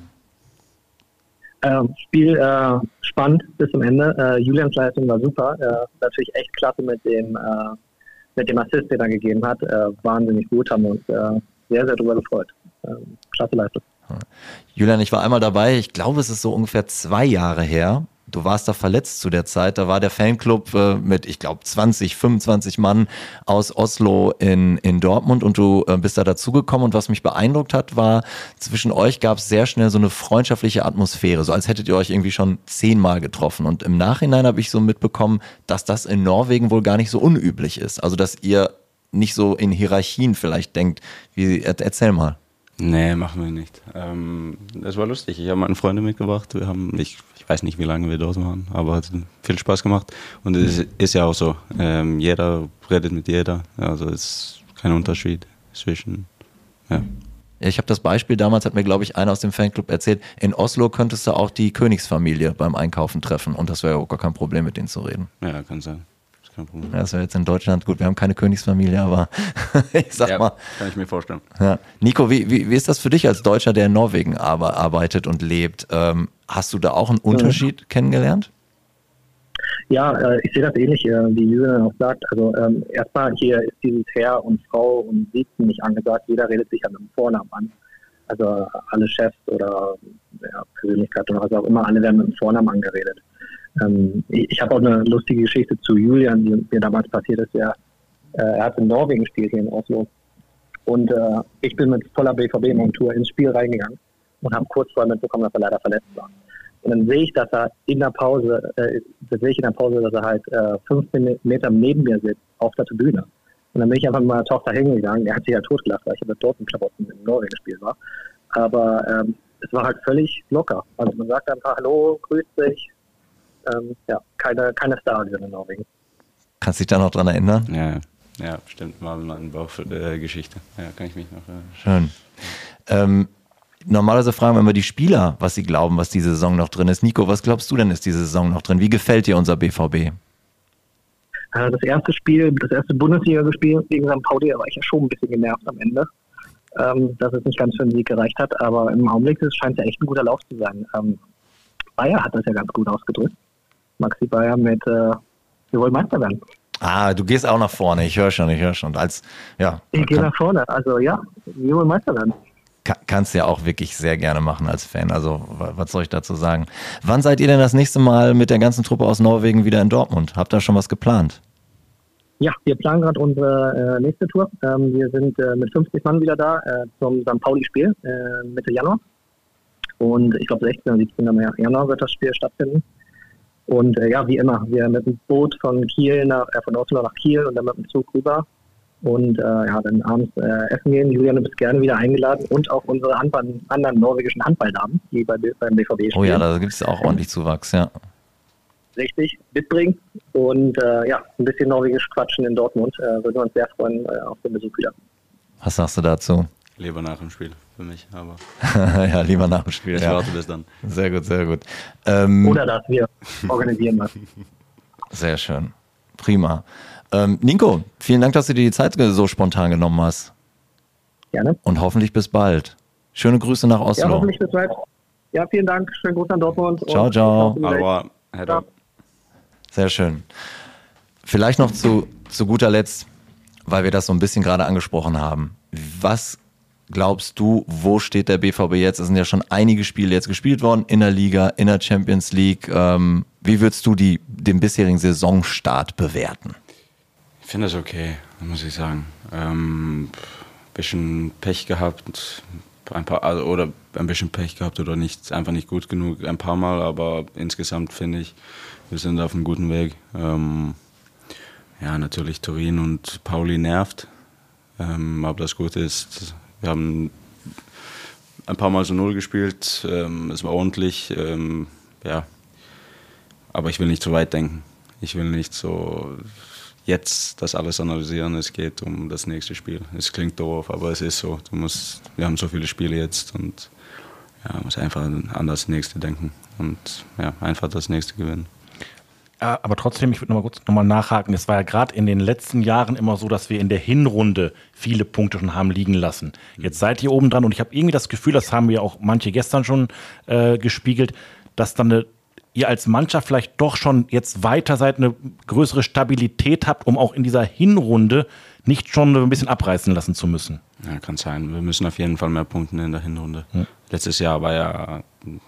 Ähm, Spiel äh, spannend bis zum Ende. Äh, Julians Leistung war super. Äh, natürlich echt klasse mit dem, äh, mit dem Assist, den er gegeben hat. Äh, wahnsinnig gut, haben wir uns äh, sehr, sehr darüber gefreut. Ähm, klasse Leistung. Julian, ich war einmal dabei, ich glaube, es ist so ungefähr zwei Jahre her. Du warst da verletzt zu der Zeit. Da war der Fanclub äh, mit, ich glaube, zwanzig, fünfundzwanzig Mann aus Oslo in, in Dortmund und du äh, bist da dazugekommen. Und was mich beeindruckt hat, war, zwischen euch gab es sehr schnell so eine freundschaftliche Atmosphäre, so als hättet ihr euch irgendwie schon zehnmal getroffen. Und im Nachhinein habe ich so mitbekommen, dass das in Norwegen wohl gar nicht so unüblich ist. Also, dass ihr nicht so in Hierarchien vielleicht denkt. Wie, erzähl mal. Nee, machen wir nicht. Ähm, das war lustig. Ich habe meine Freunde mitgebracht. Wir haben, ich, ich weiß nicht, wie lange wir dort waren, aber hat viel Spaß gemacht. Und es ist, ist ja auch so. Ähm, jeder redet mit jeder. Also es ist kein Unterschied zwischen. Ja. Ich habe das Beispiel, damals hat mir, glaube ich, einer aus dem Fanclub erzählt, in Oslo könntest du auch die Königsfamilie beim Einkaufen treffen und das wäre ja auch gar kein Problem, mit denen zu reden. Ja, kann sein. Das ist kein Problem. Ja, das wäre jetzt in Deutschland, gut, wir haben keine Königsfamilie, aber ich sag Ja, mal. kann ich mir vorstellen. Ja. Nico, wie, wie, wie ist das für dich als Deutscher, der in Norwegen aber arbeitet und lebt? Ähm, hast du da auch einen Unterschied mhm. kennengelernt? Ja, äh, ich sehe das ähnlich, äh, wie Julian auch sagt. Also ähm, erstmal hier ist dieses Herr und Frau und Siezen nicht angesagt. Jeder redet sich an einem Vornamen an. Also alle Chefs oder ja, Persönlichkeiten oder was auch immer, alle werden mit dem Vornamen angeredet. Ähm, ich ich habe auch eine lustige Geschichte zu Julian, die mir damals passiert ist. Er, äh, er hat in Norwegen gespielt, hier in Oslo. Und äh, ich bin mit voller B V B-Montur ins Spiel reingegangen und habe kurz vorher mitbekommen, dass er leider verletzt war. Und dann sehe ich, dass er in der Pause, äh, das sehe ich in der Pause, dass er halt äh, fünfzehn Meter neben mir sitzt, auf der Tribüne. Und dann bin ich einfach mit meiner Tochter hingegangen. Er hat sich ja totgelacht, weil ich mit Dortmund-Klamotten in Norwegen gespielt war. Aber ähm, es war halt völlig locker. Also man sagt einfach Hallo, grüßt sich. Ähm, ja, keine, keine Stadion in Norwegen. Kannst du dich da noch dran erinnern? Ja, ja, stimmt. War eine Bauchgeschichte. Ja, kann ich mich noch erinnern. Schön. Ähm, Normalerweise fragen wir immer die Spieler, was sie glauben, was diese Saison noch drin ist. Nico, was glaubst du denn, ist diese Saison noch drin? Wie gefällt dir unser B V B? Das erste Spiel, das erste Bundesliga-Spiel gegen Sankt Pauli, da war ich ja schon ein bisschen genervt am Ende, ähm, dass es nicht ganz für den Sieg gereicht hat. Aber im Augenblick scheint es ja echt ein guter Lauf zu sein. Ähm, Bayer hat das ja ganz gut ausgedrückt. Maxi Bayer mit, äh, wir wollen Meister werden. Ah, du gehst auch nach vorne. Ich höre schon, ich höre schon. Als, ja, ich gehe nach vorne. Also ja, wir wollen Meister werden. Kannst du ja auch wirklich sehr gerne machen als Fan. Also, was soll ich dazu sagen? Wann seid ihr denn das nächste Mal mit der ganzen Truppe aus Norwegen wieder in Dortmund? Habt ihr schon was geplant? Ja, wir planen gerade unsere äh, nächste Tour. Ähm, wir sind äh, mit fünfzig Mann wieder da äh, zum Sankt Pauli-Spiel äh, Mitte Januar. Und ich glaube, sechzehnten und siebzehnten Januar wird das Spiel stattfinden. Und äh, ja, wie immer, wir mit dem Boot von Kiel nach, äh, von Oslo nach Kiel und dann mit dem Zug rüber. Und äh, ja, dann abends äh, essen gehen. Julian, du bist gerne wieder eingeladen. Und auch unsere Handball, anderen norwegischen Handballdamen, die bei, beim B V B spielen. Oh ja, da gibt es auch ordentlich Zuwachs, ja. Richtig, mitbringen. Und äh, ja, ein bisschen norwegisch quatschen in Dortmund. Äh, würden wir uns sehr freuen äh, auf den Besuch wieder. Was sagst du dazu? Lieber nach dem Spiel für mich, aber. Ja, lieber nach dem Spiel. Ich ja. warte bis dann. Sehr gut, sehr gut. Ähm, Oder dass wir organisieren was. Sehr schön. Prima. Ähm, Nico, vielen Dank, dass du dir die Zeit so spontan genommen hast. Gerne. Und hoffentlich bis bald. Schöne Grüße nach Oslo. Ja, hoffentlich bis bald. Ja, vielen Dank. Schönen Gruß an Dortmund. Ciao, und ciao. Aber, ciao. Sehr schön. Vielleicht noch zu, zu guter Letzt, weil wir das so ein bisschen gerade angesprochen haben. Was glaubst du, wo steht der B V B jetzt? Es sind ja schon einige Spiele jetzt gespielt worden in der Liga, in der Champions League. Ähm, wie würdest du die, den bisherigen Saisonstart bewerten? Ich finde das okay, muss ich sagen. Ähm, bisschen Pech gehabt, ein paar, also, oder ein bisschen Pech gehabt oder nicht, einfach nicht gut genug, ein paar Mal, aber insgesamt finde ich, wir sind auf einem guten Weg. Ähm, ja, natürlich Turin und Pauli nervt, ähm, aber das Gute ist, wir haben ein paar Mal so Null gespielt, ähm, es war ordentlich, ähm, ja, aber ich will nicht zu weit denken. Ich will nicht so jetzt das alles analysieren, es geht um das nächste Spiel. Es klingt doof, aber es ist so. Du musst, wir haben so viele Spiele jetzt und ja, muss einfach an das nächste denken und ja, einfach das nächste gewinnen. Ja, aber trotzdem, ich würde noch mal kurz noch mal nachhaken. Es war ja gerade in den letzten Jahren immer so, dass wir in der Hinrunde viele Punkte schon haben liegen lassen. Jetzt seid ihr oben dran und ich habe irgendwie das Gefühl, das haben wir auch manche gestern schon äh, gespiegelt, dass dann eine ihr als Mannschaft vielleicht doch schon jetzt weiter seid, eine größere Stabilität habt, um auch in dieser Hinrunde nicht schon ein bisschen abreißen lassen zu müssen? Ja, kann sein. Wir müssen auf jeden Fall mehr punkten in der Hinrunde. Hm. Letztes Jahr war ja,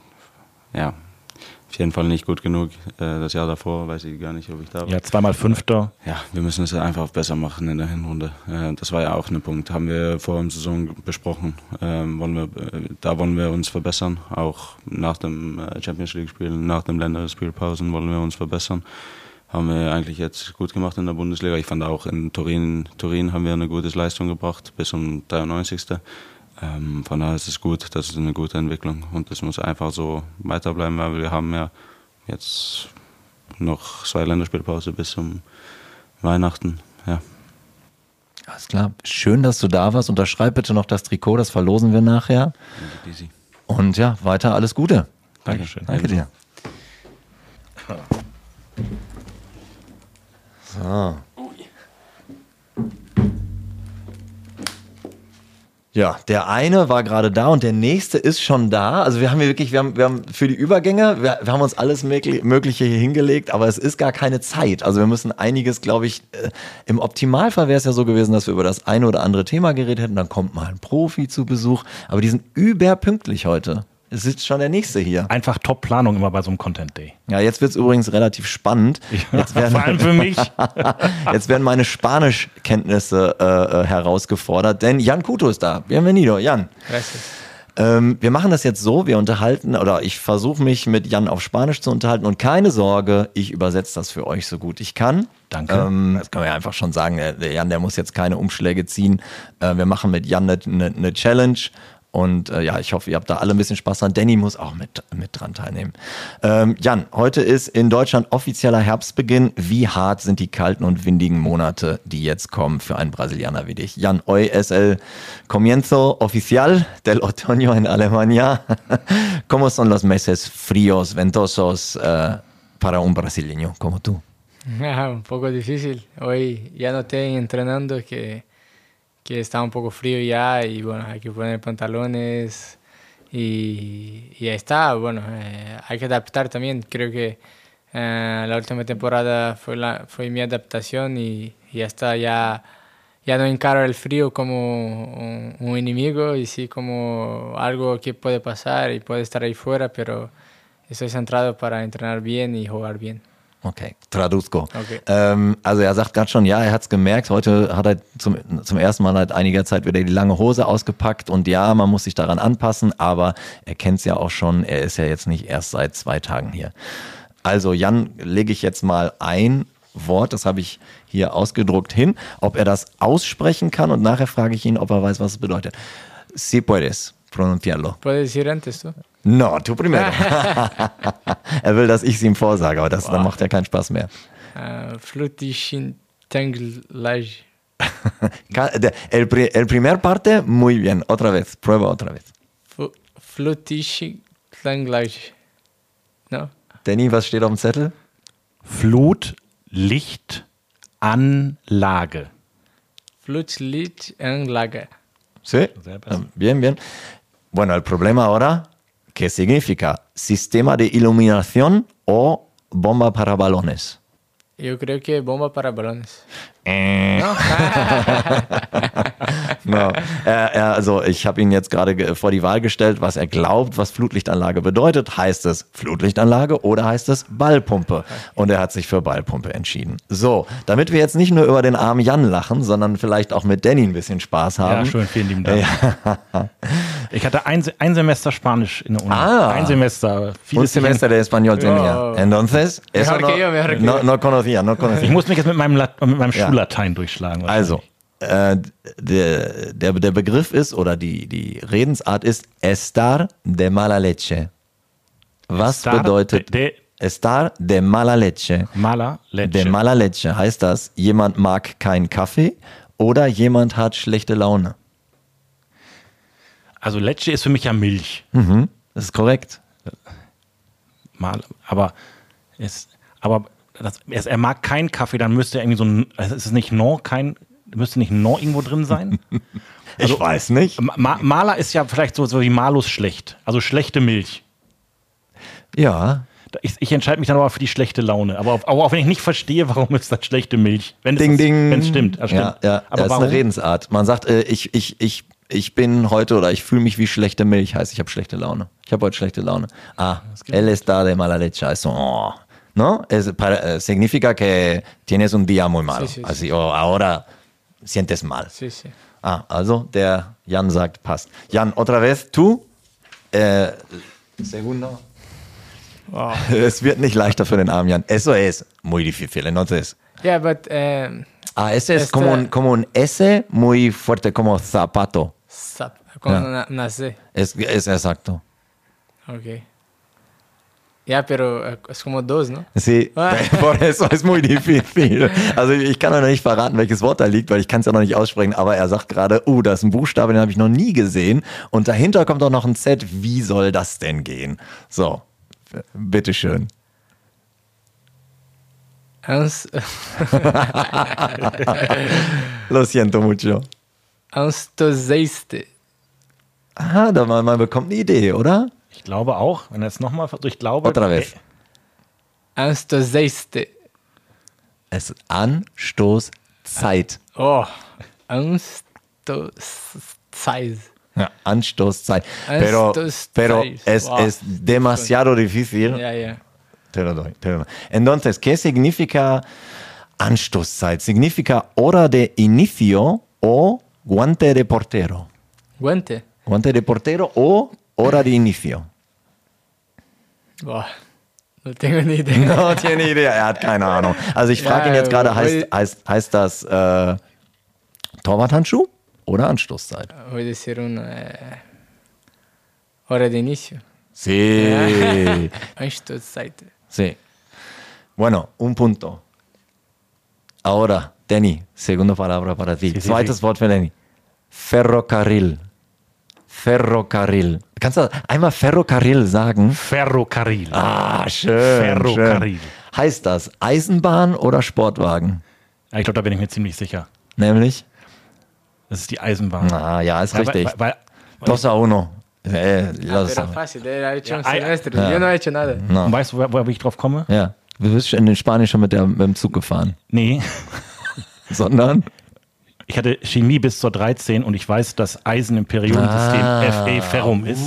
ja auf jeden Fall nicht gut genug. Das Jahr davor weiß ich gar nicht, ob ich da war. Ja, zweimal Fünfter. Ja, wir müssen es einfach besser machen in der Hinrunde. Das war ja auch ein Punkt, haben wir vor der Saison besprochen. Wollen wir, da wollen wir uns verbessern, auch nach dem Champions League Spiel, nach dem Länderspielpausen wollen wir uns verbessern. Haben wir eigentlich jetzt gut gemacht in der Bundesliga. Ich fand auch in Turin, Turin haben wir eine gute Leistung gebracht, bis zum dreiundneunzigsten Ähm, von daher ist es gut, das ist eine gute Entwicklung und das muss einfach so weiterbleiben, weil wir haben ja jetzt noch zwei Länderspielpause bis zum Weihnachten. Ja. Alles klar. Schön, dass du da warst. Unterschreib bitte noch das Trikot, das verlosen wir nachher. Easy. Und ja, weiter alles Gute. Dankeschön. Danke dir. So. Ja, der eine war gerade da und der nächste ist schon da. Also wir haben hier wirklich, wir haben, wir haben für die Übergänge, wir, wir haben uns alles Mögliche hier hingelegt, aber es ist gar keine Zeit. Also wir müssen einiges, glaube ich, äh, im Optimalfall wäre es ja so gewesen, dass wir über das eine oder andere Thema geredet hätten. Dann kommt mal ein Profi zu Besuch. Aber die sind überpünktlich heute. Es sitzt schon der nächste hier. Einfach Top-Planung immer bei so einem Content Day. Ja, jetzt wird es übrigens relativ spannend. Jetzt werden, vor allem für mich. Jetzt werden meine Spanischkenntnisse äh, herausgefordert, denn Jan Couto ist da. Bienvenido, Jan. Gracias. Ähm, wir machen das jetzt so, wir unterhalten, oder ich versuche mich mit Jan auf Spanisch zu unterhalten und keine Sorge, ich übersetze das für euch so gut ich kann. Danke. Ähm, das kann man ja einfach schon sagen, der, der Jan, der muss jetzt keine Umschläge ziehen. Äh, wir machen mit Jan eine, eine, eine Challenge. Und äh, ja, ich hoffe, ihr habt da alle ein bisschen Spaß dran. Danny muss auch mit, mit dran teilnehmen. Ähm, Jan, heute ist in Deutschland offizieller Herbstbeginn. Wie hart sind die kalten und windigen Monate, die jetzt kommen für einen Brasilianer wie dich? Jan, hoy es el comienzo oficial del otoño en Alemania. ¿Cómo son los meses fríos, ventosos uh, para un brasileño como tú? Ah, un poco difícil. Hoy ya noté entrenando que... que está un poco frío ya y bueno, hay que poner pantalones y, y ahí está, bueno, eh, hay que adaptar también, creo que eh, la última temporada fue, la, fue mi adaptación y, y ya está, ya, ya no encaro el frío como un, un enemigo y sí como algo que puede pasar y puede estar ahí fuera, pero estoy centrado para entrenar bien y jugar bien. Okay, traduzco. Okay. Ähm, also er sagt gerade schon, ja, er hat es gemerkt, heute hat er zum, zum ersten Mal seit einiger Zeit wieder die lange Hose ausgepackt und ja, man muss sich daran anpassen, aber er kennt es ja auch schon, er ist ja jetzt nicht erst seit zwei Tagen hier. Also Jan, lege ich jetzt mal ein Wort, das habe ich hier ausgedruckt hin, ob er das aussprechen kann und nachher frage ich ihn, ob er weiß, was es bedeutet. Si puedes pronunciarlo. ¿Puedes decir antes tú? No, tu primero. Er will, dass ich es ihm vorsage, aber das, wow. Dann macht ja keinen Spaß mehr. Uh, Flutischintanglage. el, el primer parte, muy bien. Otra vez, prueba otra vez. Flutischintanglage. No? Danny, was steht auf dem Zettel? Flutlichtanlage. Flutlichtanlage. Sí, bien, bien. Bueno, el problema ahora, ¿qué significa? ¿Sistema de iluminación o bomba para balones? Yo creo que bomba para balones. Äh. No. No. Er, er, also ich habe ihn jetzt gerade vor die Wahl gestellt, was er glaubt, was Flutlichtanlage bedeutet. Heißt es Flutlichtanlage oder heißt es Ballpumpe? Und er hat sich für Ballpumpe entschieden. So, damit wir jetzt nicht nur über den armen Jan lachen, sondern vielleicht auch mit Danny ein bisschen Spaß haben. Ja, schön, vielen lieben Dank. Ja. Ich hatte ein, ein Semester Spanisch in der Uni. Ah. Ein Semester. Un semestre de español tenía. Oh. Entonces, eso no, yo, no, no conocía, no conocía. Ich muss mich jetzt mit meinem, Lat- mit meinem ja. Schullatein durchschlagen. Also, äh, der, der, der Begriff ist, oder die, die Redensart ist estar de mala leche. Was estar bedeutet de, de, estar de mala leche? Mala leche. De mala leche heißt das, jemand mag keinen Kaffee oder jemand hat schlechte Laune. Also Leche ist für mich ja Milch. Mhm, das ist korrekt. Mal, aber es, aber das, es, er mag keinen Kaffee, dann müsste er irgendwie so ein, es ist nicht no, kein, müsste nicht no irgendwo drin sein? Also, ich weiß nicht. Ma, Maler ist ja vielleicht so, so wie Malus schlecht, also schlechte Milch. Ja. Ich, ich entscheide mich dann aber für die schlechte Laune. Aber, auch, aber auch wenn ich nicht verstehe, warum ist das schlechte Milch? Wenn ding, es ding. Wenn es stimmt. Das stimmt. Ja, ja. Aber das warum? Ist eine Redensart. Man sagt, äh, ich, ich, ich, ich bin heute oder ich fühle mich wie schlechte Milch, heißt ich habe schlechte Laune. Ich habe heute schlechte Laune. Ah, él está de mala leche. Also, oh. ¿No? Es para, significa que tienes un día muy malo. Sí, sí, Así, oh, ahora sientes mal. Sí, sí. Ah, also der Jan sagt, passt. Jan, otra vez, tú. Äh, segundo. Wow. Es wird nicht leichter für den armen Jan. Eso es muy difícil. Entonces. Yeah, but. Um, ah, ese es como un, como un S muy fuerte, como zapato. Zap, Con Ja. una, una C. Es, es exacto. Ok. Ya, pero eh, es como dos, ¿no? Sí, Ah. por eso ist muy difícil. Also ich kann euch noch nicht verraten, welches Wort da liegt, weil ich kann es ja noch nicht aussprechen, aber er sagt gerade, uh, da ist ein Buchstabe, den habe ich noch nie gesehen und dahinter kommt auch noch ein Z. Wie soll das denn gehen? So, bitteschön. Ans, Lo siento mucho. Anstoseiste. Aha, da man, man bekommt eine Idee, oder? Ich glaube auch, wenn er es nochmal versucht, ich glaube. Otra vez. Anstoseiste. Es ist Anstoßzeit. Oh, Anstoseiste. Ja, Anstoßzeit. Pero, Anstoßzeit. pero es Wow. es demasiado difícil. Ya, ya. Te lo doy, te lo doy. Entonces, ¿qué significa Anstoßzeit? Significa hora de inicio o guante de portero. Guante. Guante de portero o hora de inicio. Boah, no tengo ni idea. No tiene Idee, er hat keine Ahnung. Also ich frage ihn Ja, jetzt gerade, aber- heißt, heißt, heißt das äh, Torwarthandschuh oder Anstoßzeit? Voy a decir una eh, hora de inicio. Sí, Anstoßseite. sí. Bueno, un punto. Ahora, Danny, segunda palabra para ti. Sí, sí, Zweites sí. Wort für Danny. Ferrocarril. Ferrocarril. Kannst du einmal Ferrocarril sagen? Ferrocarril. Ah, schön. Ferrocarril. Schön. Heißt das Eisenbahn oder Sportwagen? Ja, ich glaube, da bin ich mir ziemlich sicher. Nämlich? Das ist die Eisenbahn. Ah, ja, ist Ja, richtig. Weil, weil, weil, Dos a uno. Eh, Ah, lass- pero fácil, él ha hecho un Ja, ah, ja. semestre. Ja. Yo no he hecho nada. no. und weißt du, woher, woher ich drauf komme? Ja, du bist in Spanien schon mit, der, mit dem Zug gefahren. Nee. Sondern? Ich hatte Chemie bis zur dreizehn und ich weiß, dass Eisen im Periodensystem Ah. Fe Ferrum ist.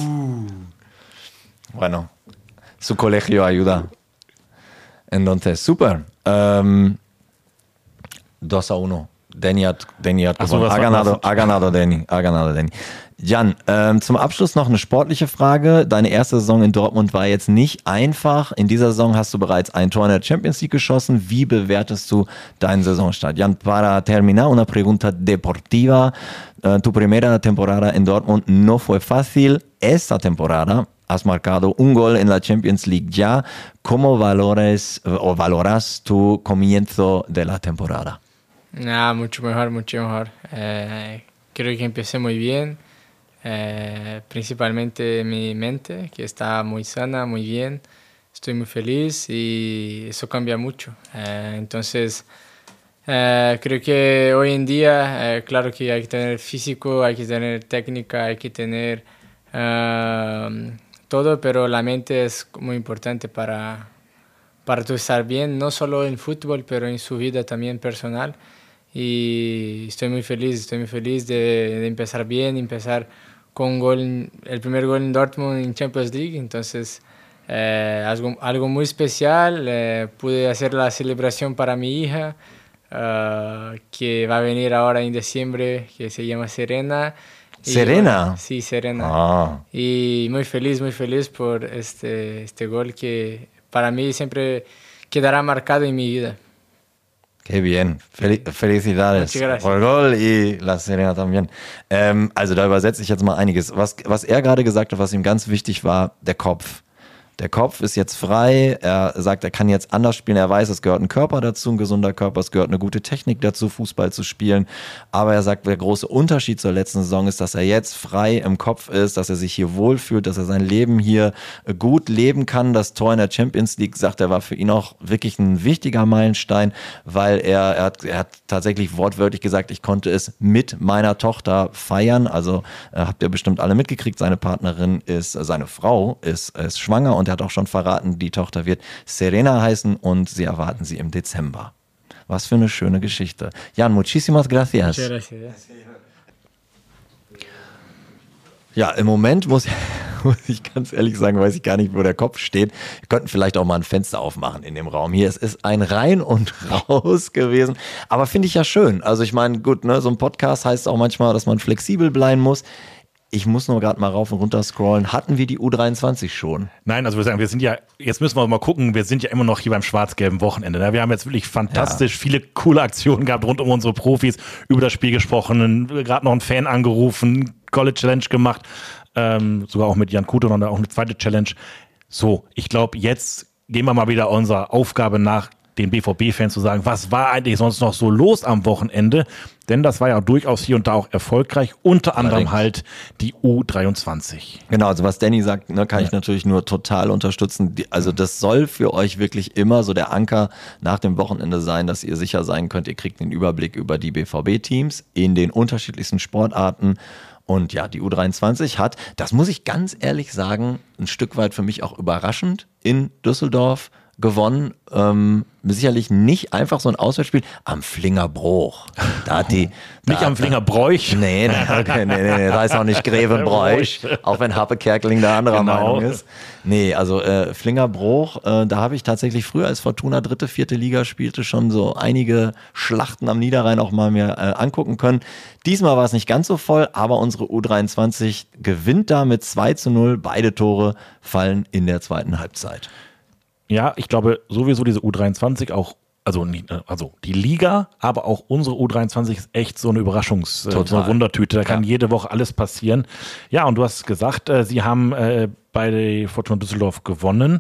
Bueno, su colegio ayuda. Entonces, super. Ähm, dos a uno. Danny hat, Danny hat Ach so, gewonnen. was Ha war ganado, das? ha ganado Danny. Ha ganado Danny. Jan, ähm, zum Abschluss noch eine sportliche Frage. Deine erste Saison in Dortmund war jetzt nicht einfach. In dieser Saison hast du bereits ein Tor in der Champions League geschossen. Wie bewertest du deinen Saisonstart? Jan, para terminar, una pregunta deportiva. Äh, tu primera temporada en Dortmund no fue fácil. Esta temporada has marcado un gol en la Champions League ya. ¿Cómo valores o valoras tu comienzo de la temporada? Nada, mucho mejor, mucho mejor. Eh, creo que empecé muy bien. Eh, principalmente mi mente, que está muy sana, muy bien. Estoy muy feliz y eso cambia mucho. Eh, entonces, eh, creo que hoy en día, eh, claro que hay que tener físico, hay que tener técnica, hay que tener eh, todo, pero la mente es muy importante para, para tú estar bien, no solo en fútbol, pero en su vida también personal. Y estoy muy feliz, estoy muy feliz de, de empezar bien, empezar con un gol, el primer gol en Dortmund en Champions League. Entonces, eh, algo, algo muy especial. Eh, pude hacer la celebración para mi hija, uh, que va a venir ahora en diciembre, que se llama Serena. Y, ¿Serena? bueno, sí, Serena. Ah. Y muy feliz, muy feliz por este, este gol que para mí siempre quedará marcado en mi vida. Qué bien. Fel Felicidades Muchas gracias. por el Gol y la Serena también. Ähm, also da übersetze ich jetzt mal einiges. Was, was er gerade gesagt hat, was ihm ganz wichtig war, der Kopf. Der Kopf ist jetzt frei, er sagt, er kann jetzt anders spielen, er weiß, es gehört ein Körper dazu, ein gesunder Körper, es gehört eine gute Technik dazu, Fußball zu spielen, aber er sagt, der große Unterschied zur letzten Saison ist, dass er jetzt frei im Kopf ist, dass er sich hier wohlfühlt, dass er sein Leben hier gut leben kann. Das Tor in der Champions League, sagt er, war für ihn auch wirklich ein wichtiger Meilenstein, weil er, er, hat, er hat tatsächlich wortwörtlich gesagt, ich konnte es mit meiner Tochter feiern, also äh, habt ihr bestimmt alle mitgekriegt, seine Partnerin ist, äh, seine Frau ist, ist schwanger und er hat auch schon verraten, die Tochter wird Serena heißen und sie erwarten sie im Dezember. Was für eine schöne Geschichte. Jan, muchísimas gracias. Muchas gracias. Ja, im Moment muss, muss ich ganz ehrlich sagen, weiß ich gar nicht, wo der Kopf steht. Wir könnten vielleicht auch mal ein Fenster aufmachen in dem Raum hier. Es ist ein Rein und Raus gewesen, aber finde ich ja schön. Also ich meine, gut, ne, so ein Podcast heißt auch manchmal, dass man flexibel bleiben muss. Ich muss nur gerade mal rauf und runter scrollen. Hatten wir die U dreiundzwanzig schon? Nein, also wir sagen, wir sind ja, jetzt müssen wir mal gucken, wir sind ja immer noch hier beim schwarz-gelben Wochenende. Ne? Wir haben jetzt wirklich fantastisch ja. viele coole Aktionen gehabt rund um unsere Profis, über das Spiel gesprochen, gerade noch einen Fan angerufen, College Challenge gemacht, ähm, sogar auch mit Jan Kuto und dann auch eine zweite Challenge. So, ich glaube, jetzt gehen wir mal wieder unserer Aufgabe nach, den B V B-Fans zu sagen, was war eigentlich sonst noch so los am Wochenende? Denn das war ja durchaus hier und da auch erfolgreich, unter anderem halt die U dreiundzwanzig. Genau, also was Danny sagt, ne, kann ich natürlich nur total unterstützen. Die, also das soll für euch wirklich immer so der Anker nach dem Wochenende sein, dass ihr sicher sein könnt, ihr kriegt den Überblick über die B V B-Teams in den unterschiedlichsten Sportarten. Und ja, die U dreiundzwanzig hat, das muss ich ganz ehrlich sagen, ein Stück weit für mich auch überraschend in Düsseldorf gewonnen. Ähm, sicherlich nicht einfach so ein Auswärtsspiel am Flingerbruch. Da hat die, da, Nicht am Flingerbräuch. Nee, nee, nee, nee, nee, da ist auch nicht Grevenbräuch, auch wenn Happe Kerkeling da anderer Genau. Meinung ist. Nee, also äh, Flingerbruch, äh, da habe ich tatsächlich früher, als Fortuna dritte, vierte Liga spielte, schon so einige Schlachten am Niederrhein auch mal mir äh, angucken können. Diesmal war es nicht ganz so voll, aber unsere U dreiundzwanzig gewinnt da mit zwei zu null. Beide Tore fallen in der zweiten Halbzeit. Ja, ich glaube sowieso diese U dreiundzwanzig auch, also, nicht- also die Liga, aber auch unsere U dreiundzwanzig ist echt so eine Überraschungs-, äh, so Total. eine Wundertüte. Da kann Ja. jede Woche alles passieren. Ja, und du hast gesagt, äh, sie haben äh, bei Fortuna Düsseldorf gewonnen.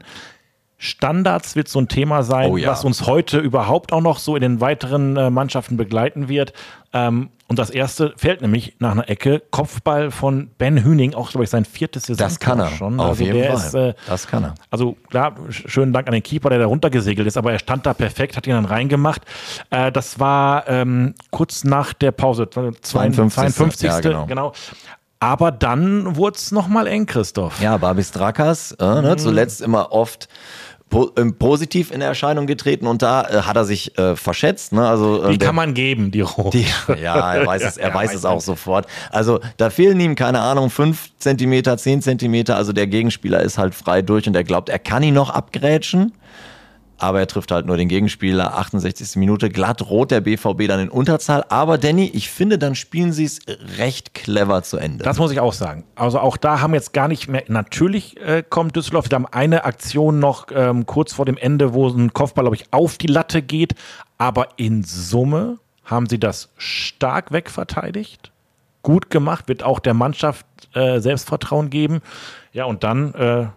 Standards wird so ein Thema sein, Oh ja. was uns heute überhaupt auch noch so in den weiteren äh, Mannschaften begleiten wird. Ähm, und das erste fällt nämlich nach einer Ecke. Kopfball von Ben Hüning, auch glaube ich sein viertes Saison. Das kann er, schon. auf also jeden der Fall. Ist, äh, Das kann er. also klar, sch- schönen Dank an den Keeper, der da runtergesegelt ist, aber er stand da perfekt, hat ihn dann reingemacht. Äh, das war ähm, kurz nach der Pause, zweiundfünfzigste zweiundfünfzigste Ja, genau. genau. Aber dann wurde es nochmal eng, Christoph. Ja, Babis Drakas, äh, ne, zuletzt immer oft po ähm, positiv in Erscheinung getreten und da äh, hat er sich äh, verschätzt. Ne? Also, äh, Die der- kann man geben, die Roh. Die, ja, er weiß es, er Ja, weiß weiß es auch man. sofort. Also da fehlen ihm, keine Ahnung, fünf Zentimeter, zehn Zentimeter. Also der Gegenspieler ist halt frei durch und er glaubt, er kann ihn noch abgrätschen. Aber er trifft halt nur den Gegenspieler. achtundsechzigste Minute, glatt rot der B V B dann in Unterzahl. Aber Danny, ich finde, dann spielen sie es recht clever zu Ende. Das muss ich auch sagen. Also auch da haben jetzt gar nicht mehr, natürlich äh, kommt Düsseldorf, wir haben eine Aktion noch ähm, kurz vor dem Ende, wo ein Kopfball, glaube ich, auf die Latte geht. Aber in Summe haben sie das stark wegverteidigt. Gut gemacht, wird auch der Mannschaft äh, Selbstvertrauen geben. Ja, und dann äh,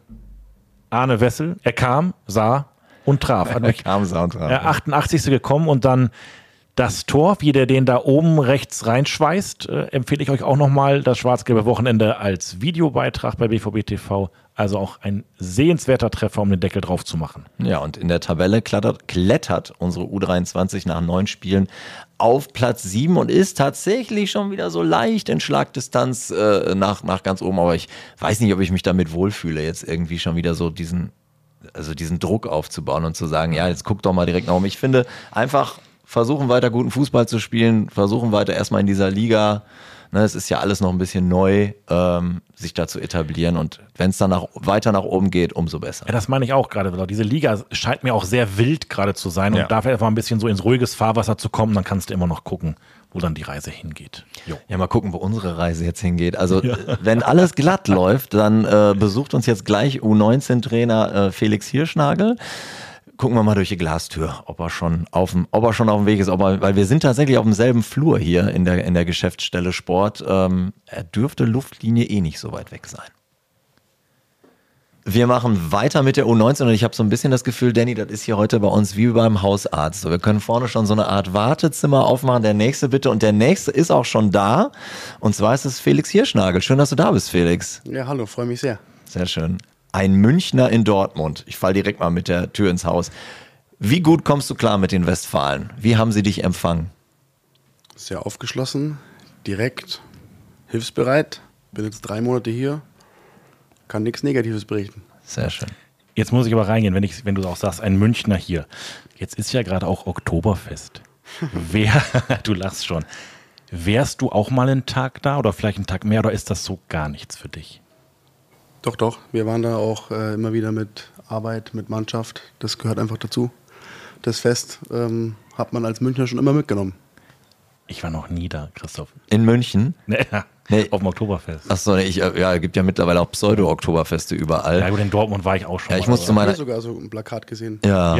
Arne Wessel, er kam, sah und traf. Hat Er mich kam Sound äh, achtundachtzigste gekommen und dann das Tor, wie der den da oben rechts reinschweißt, äh, empfehle ich euch auch nochmal das schwarz-gelbe Wochenende als Videobeitrag bei B V B T V. Also auch ein sehenswerter Treffer, um den Deckel drauf zu machen. Ja, und in der Tabelle klettert, klettert unsere U dreiundzwanzig nach neun Spielen auf Platz sieben und ist tatsächlich schon wieder so leicht in Schlagdistanz äh, nach, nach ganz oben. Aber ich weiß nicht, ob ich mich damit wohlfühle, jetzt irgendwie schon wieder so diesen, also diesen Druck aufzubauen und zu sagen, ja, jetzt guck doch mal direkt nach oben. Ich finde, einfach versuchen weiter guten Fußball zu spielen, versuchen weiter erstmal in dieser Liga, ne, es ist ja alles noch ein bisschen neu, ähm, sich da zu etablieren und wenn es dann nach, weiter nach oben geht, umso besser. Ja, das meine ich auch gerade. Diese Liga scheint mir auch sehr wild gerade zu sein Ja. und dafür einfach ein bisschen so ins ruhiges Fahrwasser zu kommen, dann kannst du immer noch gucken, wo dann die Reise hingeht. Jo. Ja, mal gucken, wo unsere Reise jetzt hingeht. Also, äh, wenn alles glatt läuft, dann äh, besucht uns jetzt gleich U neunzehn Trainer äh, Felix Hirschnagel. Gucken wir mal durch die Glastür, ob er schon auf dem, ob er schon auf dem Weg ist, ob er, weil wir sind tatsächlich auf demselben Flur hier in der, in der Geschäftsstelle Sport. Ähm, er dürfte Luftlinie eh nicht so weit weg sein. Wir machen weiter mit der U neunzehn und ich habe so ein bisschen das Gefühl, Danny, das ist hier heute bei uns wie beim Hausarzt. So, wir können vorne schon so eine Art Wartezimmer aufmachen. Der nächste bitte. Und der nächste ist auch schon da. Und zwar ist es Felix Hirschnagel. Schön, dass du da bist, Felix. Ja, hallo, freue mich sehr. Sehr schön. Ein Münchner in Dortmund. Ich fall direkt mal mit der Tür ins Haus. Wie gut kommst du klar mit den Westfalen? Wie haben sie dich empfangen? Sehr aufgeschlossen, direkt, hilfsbereit. Bin jetzt drei Monate hier, kann nichts Negatives berichten. Sehr schön. Jetzt muss ich aber reingehen, wenn, ich, wenn du auch sagst, ein Münchner hier. Jetzt ist ja gerade auch Oktoberfest. Wer, du lachst schon. Wärst du auch mal einen Tag da oder vielleicht einen Tag mehr oder ist das so gar nichts für dich? Doch, doch, wir waren da auch äh, immer wieder mit Arbeit, mit Mannschaft. Das gehört einfach dazu. Das Fest ähm, hat man als Münchner schon immer mitgenommen. Ich war noch nie da, Christoph. In München? Nee, Nee. auf dem Oktoberfest. Achso, nee, ich, ja, es gibt ja mittlerweile auch Pseudo-Oktoberfeste überall. Ja gut, in Dortmund war ich auch schon Ja, ich mal, muss zu aber- meiner- Ich habe sogar so ein Plakat gesehen. Ja, Ja,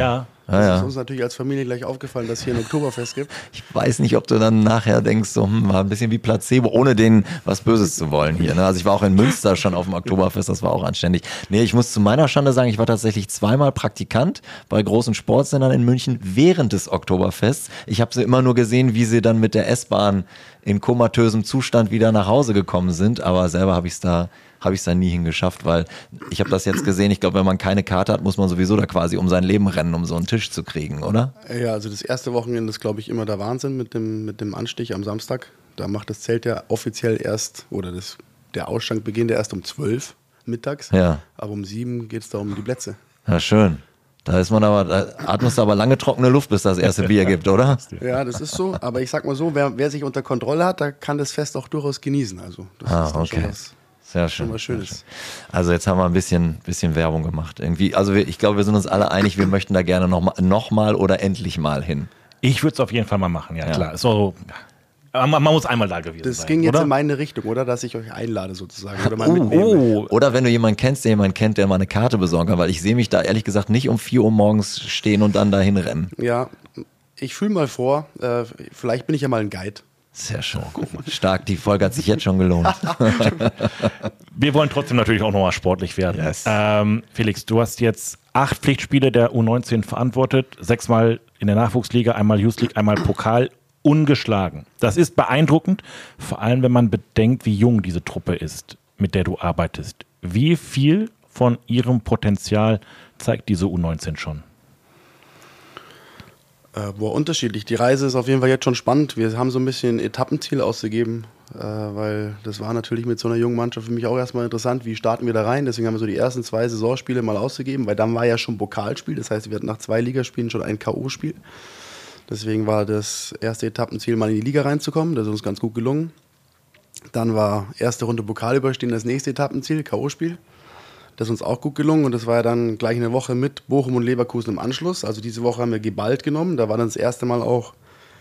Das Ja, ja. ist uns natürlich als Familie gleich aufgefallen, dass es hier ein Oktoberfest gibt. Ich weiß nicht, ob du dann nachher denkst, so, hm, war ein bisschen wie Placebo, ohne denen was Böses zu wollen hier. Ne? Also ich war auch in Münster schon auf dem Oktoberfest, das war auch anständig. Nee, ich muss zu meiner Schande sagen, ich war tatsächlich zweimal Praktikant bei großen Sportsendern in München während des Oktoberfests. Ich habe sie immer nur gesehen, wie sie dann mit der S-Bahn in komatösem Zustand wieder nach Hause gekommen sind, aber selber habe ich es da habe ich es da nie hingeschafft, weil ich habe das jetzt gesehen, ich glaube, wenn man keine Karte hat, muss man sowieso da quasi um sein Leben rennen, um so einen Tisch zu kriegen, oder? Ja, also das erste Wochenende ist, glaube ich, immer der Wahnsinn mit dem, mit dem Anstich am Samstag. Da macht das Zelt ja offiziell erst, oder das, der Ausschank beginnt ja erst um zwölf mittags, Ja. aber um sieben geht es da um die Plätze. Ja, schön. Da ist man aber, da atmest du aber lange trockene Luft, bis das erste Bier gibt, oder? Ja, das ist so, aber ich sag mal so, wer, wer sich unter Kontrolle hat, der kann das Fest auch durchaus genießen. Also das Ah, ist dann schon okay. was, Sehr schon schön. was Schönes. Also jetzt haben wir ein bisschen, bisschen Werbung gemacht. Irgendwie, also wir, ich glaube, wir sind uns alle einig, wir möchten da gerne nochmal noch mal oder endlich mal hin. Ich würde es auf jeden Fall mal machen, ja, Ja. klar. Ist so, aber man, man muss einmal da gewesen Das sein. ging jetzt oder? in meine Richtung, oder? Dass ich euch einlade sozusagen oder mal Oh, mitnehme. oh. Oder wenn du jemanden kennst, der jemanden kennt, der mal eine Karte besorgen kann, weil ich sehe mich da ehrlich gesagt nicht um vier Uhr morgens stehen und dann dahin rennen. Ja, ich fühle mal vor, äh, vielleicht bin ich ja mal ein Guide. Sehr schön. Stark, die Folge hat sich jetzt schon gelohnt. Wir wollen trotzdem natürlich auch nochmal sportlich werden. Yes. Ähm, Felix, du hast jetzt acht Pflichtspiele der U neunzehn verantwortet, sechsmal in der Nachwuchsliga, einmal Youth League, einmal Pokal, ungeschlagen. Das ist beeindruckend, vor allem wenn man bedenkt, wie jung diese Truppe ist, mit der du arbeitest. Wie viel von ihrem Potenzial zeigt diese U neunzehn schon? Äh, boah, unterschiedlich. Die Reise ist auf jeden Fall jetzt schon spannend. Wir haben so ein bisschen Etappenziel ausgegeben, äh, weil das war natürlich mit so einer jungen Mannschaft für mich auch erstmal interessant. Wie starten wir da rein? Deswegen haben wir so die ersten zwei Saisonspiele mal ausgegeben, weil dann war ja schon Pokalspiel. Das heißt, wir hatten nach zwei Ligaspielen schon ein K O-Spiel. Deswegen war das erste Etappenziel, mal in die Liga reinzukommen. Das ist uns ganz gut gelungen. Dann war erste Runde Pokal überstehen, das nächste Etappenziel, K O-Spiel. Das ist uns auch gut gelungen und das war ja dann gleich eine Woche mit Bochum und Leverkusen im Anschluss. Also diese Woche haben wir geballt genommen. Da war dann das erste Mal auch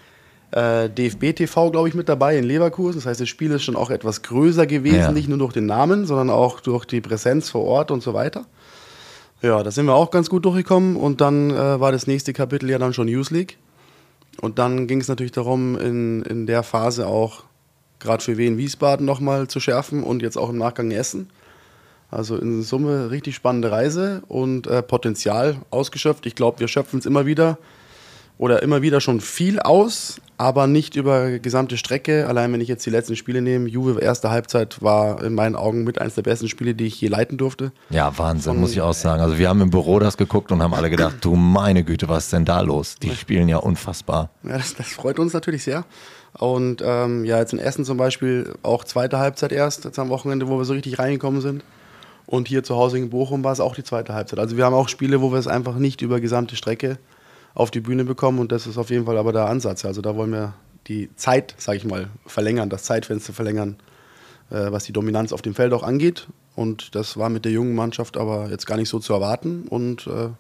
äh, D F B-T V, glaube ich, mit dabei in Leverkusen. Das heißt, das Spiel ist schon auch etwas größer gewesen, Ja. nicht nur durch den Namen, sondern auch durch die Präsenz vor Ort und so weiter. Ja, da sind wir auch ganz gut durchgekommen und dann äh, war das nächste Kapitel ja dann schon Youth League. Und dann ging es natürlich darum, in, in der Phase auch gerade für Wien Wiesbaden nochmal zu schärfen und jetzt auch im Nachgang Essen. Also in Summe richtig spannende Reise und äh, Potenzial ausgeschöpft. Ich glaube, wir schöpfen es immer wieder oder immer wieder schon viel aus, aber nicht über gesamte Strecke. Allein wenn ich jetzt die letzten Spiele nehme, Juve erste Halbzeit war in meinen Augen mit eines der besten Spiele, die ich je leiten durfte. Ja, Wahnsinn, muss ich auch sagen. Also wir haben im Büro das geguckt und haben alle gedacht, du meine Güte, was ist denn da los? Die spielen ja unfassbar. Ja, das, das freut uns natürlich sehr. Und ähm, ja, jetzt in Essen zum Beispiel auch zweite Halbzeit erst, jetzt am Wochenende, wo wir so richtig reingekommen sind. Und hier zu Hause in Bochum war es auch die zweite Halbzeit. Also wir haben auch Spiele, wo wir es einfach nicht über gesamte Strecke auf die Bühne bekommen. Und das ist auf jeden Fall aber der Ansatz. Also da wollen wir die Zeit, sage ich mal, verlängern, das Zeitfenster verlängern, äh, was die Dominanz auf dem Feld auch angeht. Und das war mit der jungen Mannschaft aber jetzt gar nicht so zu erwarten. Und äh,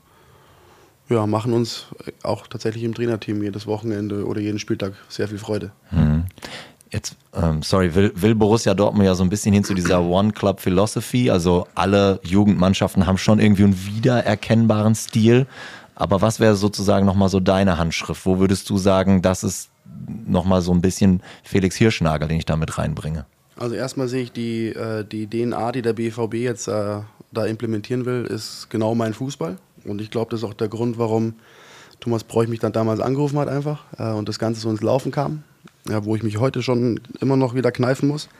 ja, machen uns auch tatsächlich im Trainerteam jedes Wochenende oder jeden Spieltag sehr viel Freude. Hm. Jetzt, ähm, sorry, will, will Borussia Dortmund ja so ein bisschen hin zu dieser One-Club-Philosophy, also alle Jugendmannschaften haben schon irgendwie einen wiedererkennbaren Stil, aber was wäre sozusagen nochmal so deine Handschrift? Wo würdest du sagen, das ist nochmal so ein bisschen Felix Hirschnagel, den ich da mit reinbringe? Also erstmal sehe ich die, äh, die D N A, die der B V B jetzt äh, da implementieren will, ist genau mein Fußball und ich glaube, das ist auch der Grund, warum Thomas Bräuch mich dann damals angerufen hat einfach äh, und das Ganze so ins Laufen kam. Ja, wo ich mich heute schon immer noch wieder kneifen muss.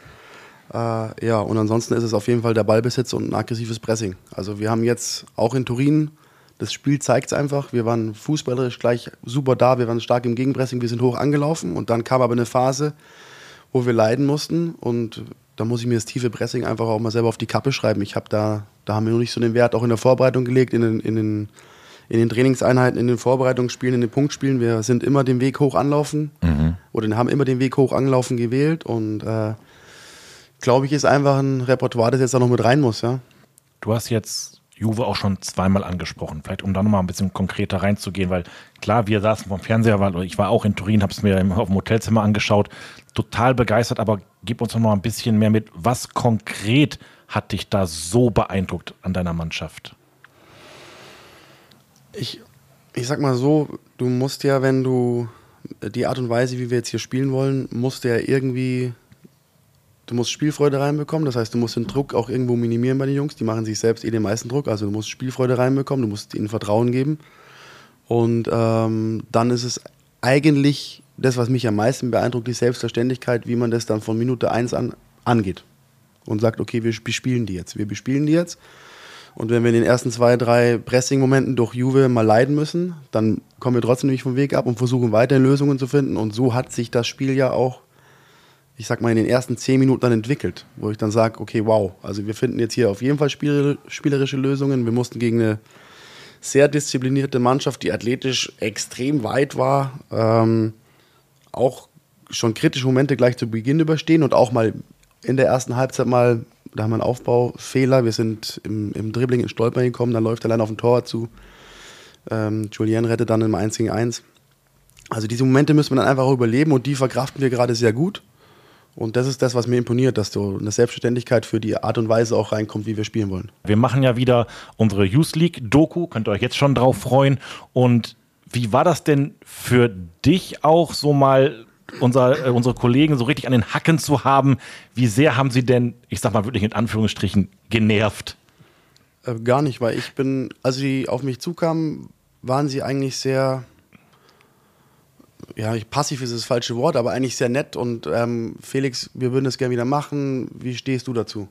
Äh, ja, und ansonsten ist es auf jeden Fall der Ballbesitz und ein aggressives Pressing. Also wir haben jetzt auch in Turin, das Spiel zeigt es einfach, wir waren fußballerisch gleich super da, wir waren stark im Gegenpressing, wir sind hoch angelaufen und dann kam aber eine Phase, wo wir leiden mussten und da muss ich mir das tiefe Pressing einfach auch mal selber auf die Kappe schreiben. Ich habe da, da haben wir noch nicht so den Wert auch in der Vorbereitung gelegt, in den, in den in den Trainingseinheiten, in den Vorbereitungsspielen, in den Punktspielen. Wir sind immer den Weg hoch anlaufen mhm. oder haben immer den Weg hoch anlaufen gewählt und äh, glaube ich, ist einfach ein Repertoire, das jetzt da noch mit rein muss. Ja. Du hast jetzt Juve auch schon zweimal angesprochen, vielleicht um da nochmal ein bisschen konkreter reinzugehen, weil klar, wir saßen vom Fernseher, weil ich war auch in Turin, habe es mir auf dem Hotelzimmer angeschaut, total begeistert, aber gib uns noch mal ein bisschen mehr mit, was konkret hat dich da so beeindruckt an deiner Mannschaft? Ich, ich sag mal so, du musst ja, wenn du die Art und Weise, wie wir jetzt hier spielen wollen, musst du ja irgendwie, du musst Spielfreude reinbekommen. Das heißt, du musst den Druck auch irgendwo minimieren bei den Jungs. Die machen sich selbst eh den meisten Druck. Also du musst Spielfreude reinbekommen, du musst ihnen Vertrauen geben. Und ähm, dann ist es eigentlich das, was mich am meisten beeindruckt, die Selbstverständlichkeit, wie man das dann von Minute eins an angeht. Und sagt, okay, wir bespielen die jetzt, wir bespielen die jetzt. Und wenn wir in den ersten zwei, drei Pressing-Momenten durch Juve mal leiden müssen, dann kommen wir trotzdem nicht vom Weg ab und versuchen weiterhin Lösungen zu finden. Und so hat sich das Spiel ja auch, ich sag mal, in den ersten zehn Minuten dann entwickelt, wo ich dann sage, okay, wow, also wir finden jetzt hier auf jeden Fall spiel- spielerische Lösungen. Wir mussten gegen eine sehr disziplinierte Mannschaft, die athletisch extrem weit war, ähm, auch schon kritische Momente gleich zu Beginn überstehen und auch mal in der ersten Halbzeit mal, da haben wir einen Aufbaufehler, wir sind im, im Dribbling in Stolpern gekommen, dann läuft er allein auf den Tor zu. Ähm, Julien rettet dann im eins gegen eins. Also diese Momente müssen wir dann einfach überleben und die verkraften wir gerade sehr gut. Und das ist das, was mir imponiert, dass so eine Selbstverständlichkeit für die Art und Weise auch reinkommt, wie wir spielen wollen. Wir machen ja wieder unsere Youth League-Doku, könnt ihr euch jetzt schon drauf freuen. Und wie war das denn für dich auch so mal Unser, äh, unsere Kollegen so richtig an den Hacken zu haben? Wie sehr haben sie denn, ich sag mal wirklich in Anführungsstrichen, genervt? Äh, gar nicht, weil ich bin, als sie auf mich zukamen, waren sie eigentlich sehr, ja, passiv ist das falsche Wort, aber eigentlich sehr nett und ähm, Felix, wir würden das gerne wieder machen, wie stehst du dazu?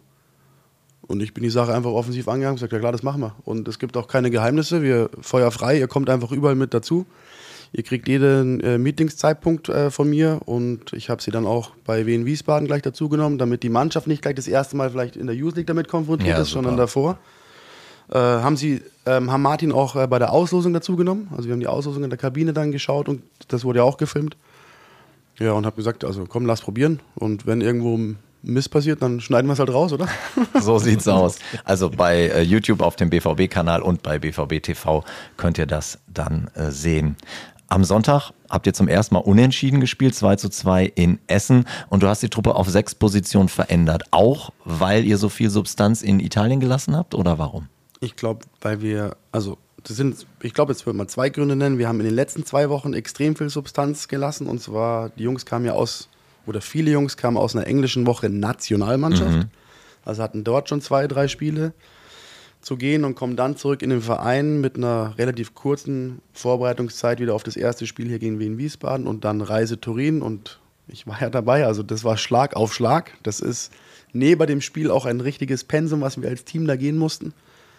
Und ich bin die Sache einfach offensiv angegangen und gesagt, ja klar, das machen wir. Und es gibt auch keine Geheimnisse, wir Feuer frei, ihr kommt einfach überall mit dazu. Ihr kriegt jeden äh, Meetingszeitpunkt äh, von mir und ich habe sie dann auch bei Wien Wiesbaden gleich dazu genommen, damit die Mannschaft nicht gleich das erste Mal vielleicht in der Youth League damit konfrontiert Ja, ist, super. sondern davor. Äh, haben sie ähm, haben Martin auch äh, bei der Auslosung dazu genommen. Also wir haben die Auslosung in der Kabine dann geschaut und das wurde ja auch gefilmt. Ja, und habe gesagt, also komm, lass probieren und wenn irgendwo Mist passiert, dann schneiden wir es halt raus, oder? So sieht's aus. Also bei äh, YouTube auf dem B V B-Kanal und bei B V B T V könnt ihr das dann äh, sehen. Am Sonntag habt ihr zum ersten Mal unentschieden gespielt, zwei zu zwei in Essen. Und du hast die Truppe auf sechs Positionen verändert. Auch weil ihr so viel Substanz in Italien gelassen habt oder warum? Ich glaube, weil wir, also das sind, ich glaube, jetzt würde man zwei Gründe nennen. Wir haben in den letzten zwei Wochen extrem viel Substanz gelassen. Und zwar, die Jungs kamen ja aus, oder viele Jungs kamen aus einer englischen Woche Nationalmannschaft. Mhm. Also hatten dort schon zwei, drei Spiele zu gehen und kommen dann zurück in den Verein mit einer relativ kurzen Vorbereitungszeit wieder auf das erste Spiel hier gegen Wien Wiesbaden und dann Reise Turin und ich war ja dabei, also das war Schlag auf Schlag. Das ist neben dem Spiel auch ein richtiges Pensum, was wir als Team da gehen mussten.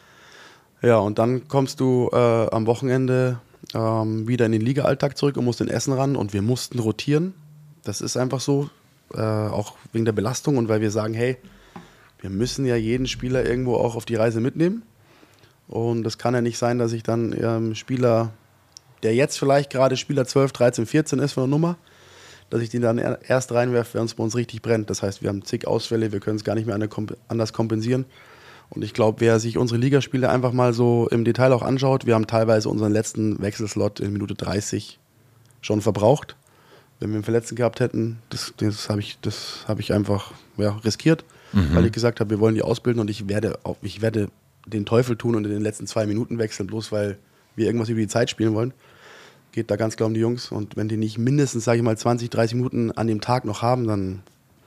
Ja, und dann kommst du äh, am Wochenende ähm, wieder in den Liga-Alltag zurück und musst in Essen ran und wir mussten rotieren. Das ist einfach so, äh, auch wegen der Belastung und weil wir sagen, hey, wir müssen ja jeden Spieler irgendwo auch auf die Reise mitnehmen. Und das kann ja nicht sein, dass ich dann ähm, Spieler, der jetzt vielleicht gerade Spieler zwölf, dreizehn, vierzehn ist von der Nummer, dass ich den dann erst reinwerfe, wenn es bei uns richtig brennt. Das heißt, wir haben zig Ausfälle, wir können es gar nicht mehr anders kompensieren. Und ich glaube, wer sich unsere Ligaspiele einfach mal so im Detail auch anschaut, wir haben teilweise unseren letzten Wechselslot in Minute dreißig schon verbraucht. Wenn wir einen Verletzten gehabt hätten, das, das habe ich, das hab ich einfach ja, riskiert. Mhm. Weil ich gesagt habe, wir wollen die ausbilden und ich werde, auch, ich werde den Teufel tun und in den letzten zwei Minuten wechseln, bloß weil wir irgendwas über die Zeit spielen wollen. Geht da ganz klar um die Jungs und wenn die nicht mindestens, sage ich mal, zwanzig, dreißig Minuten an dem Tag noch haben, dann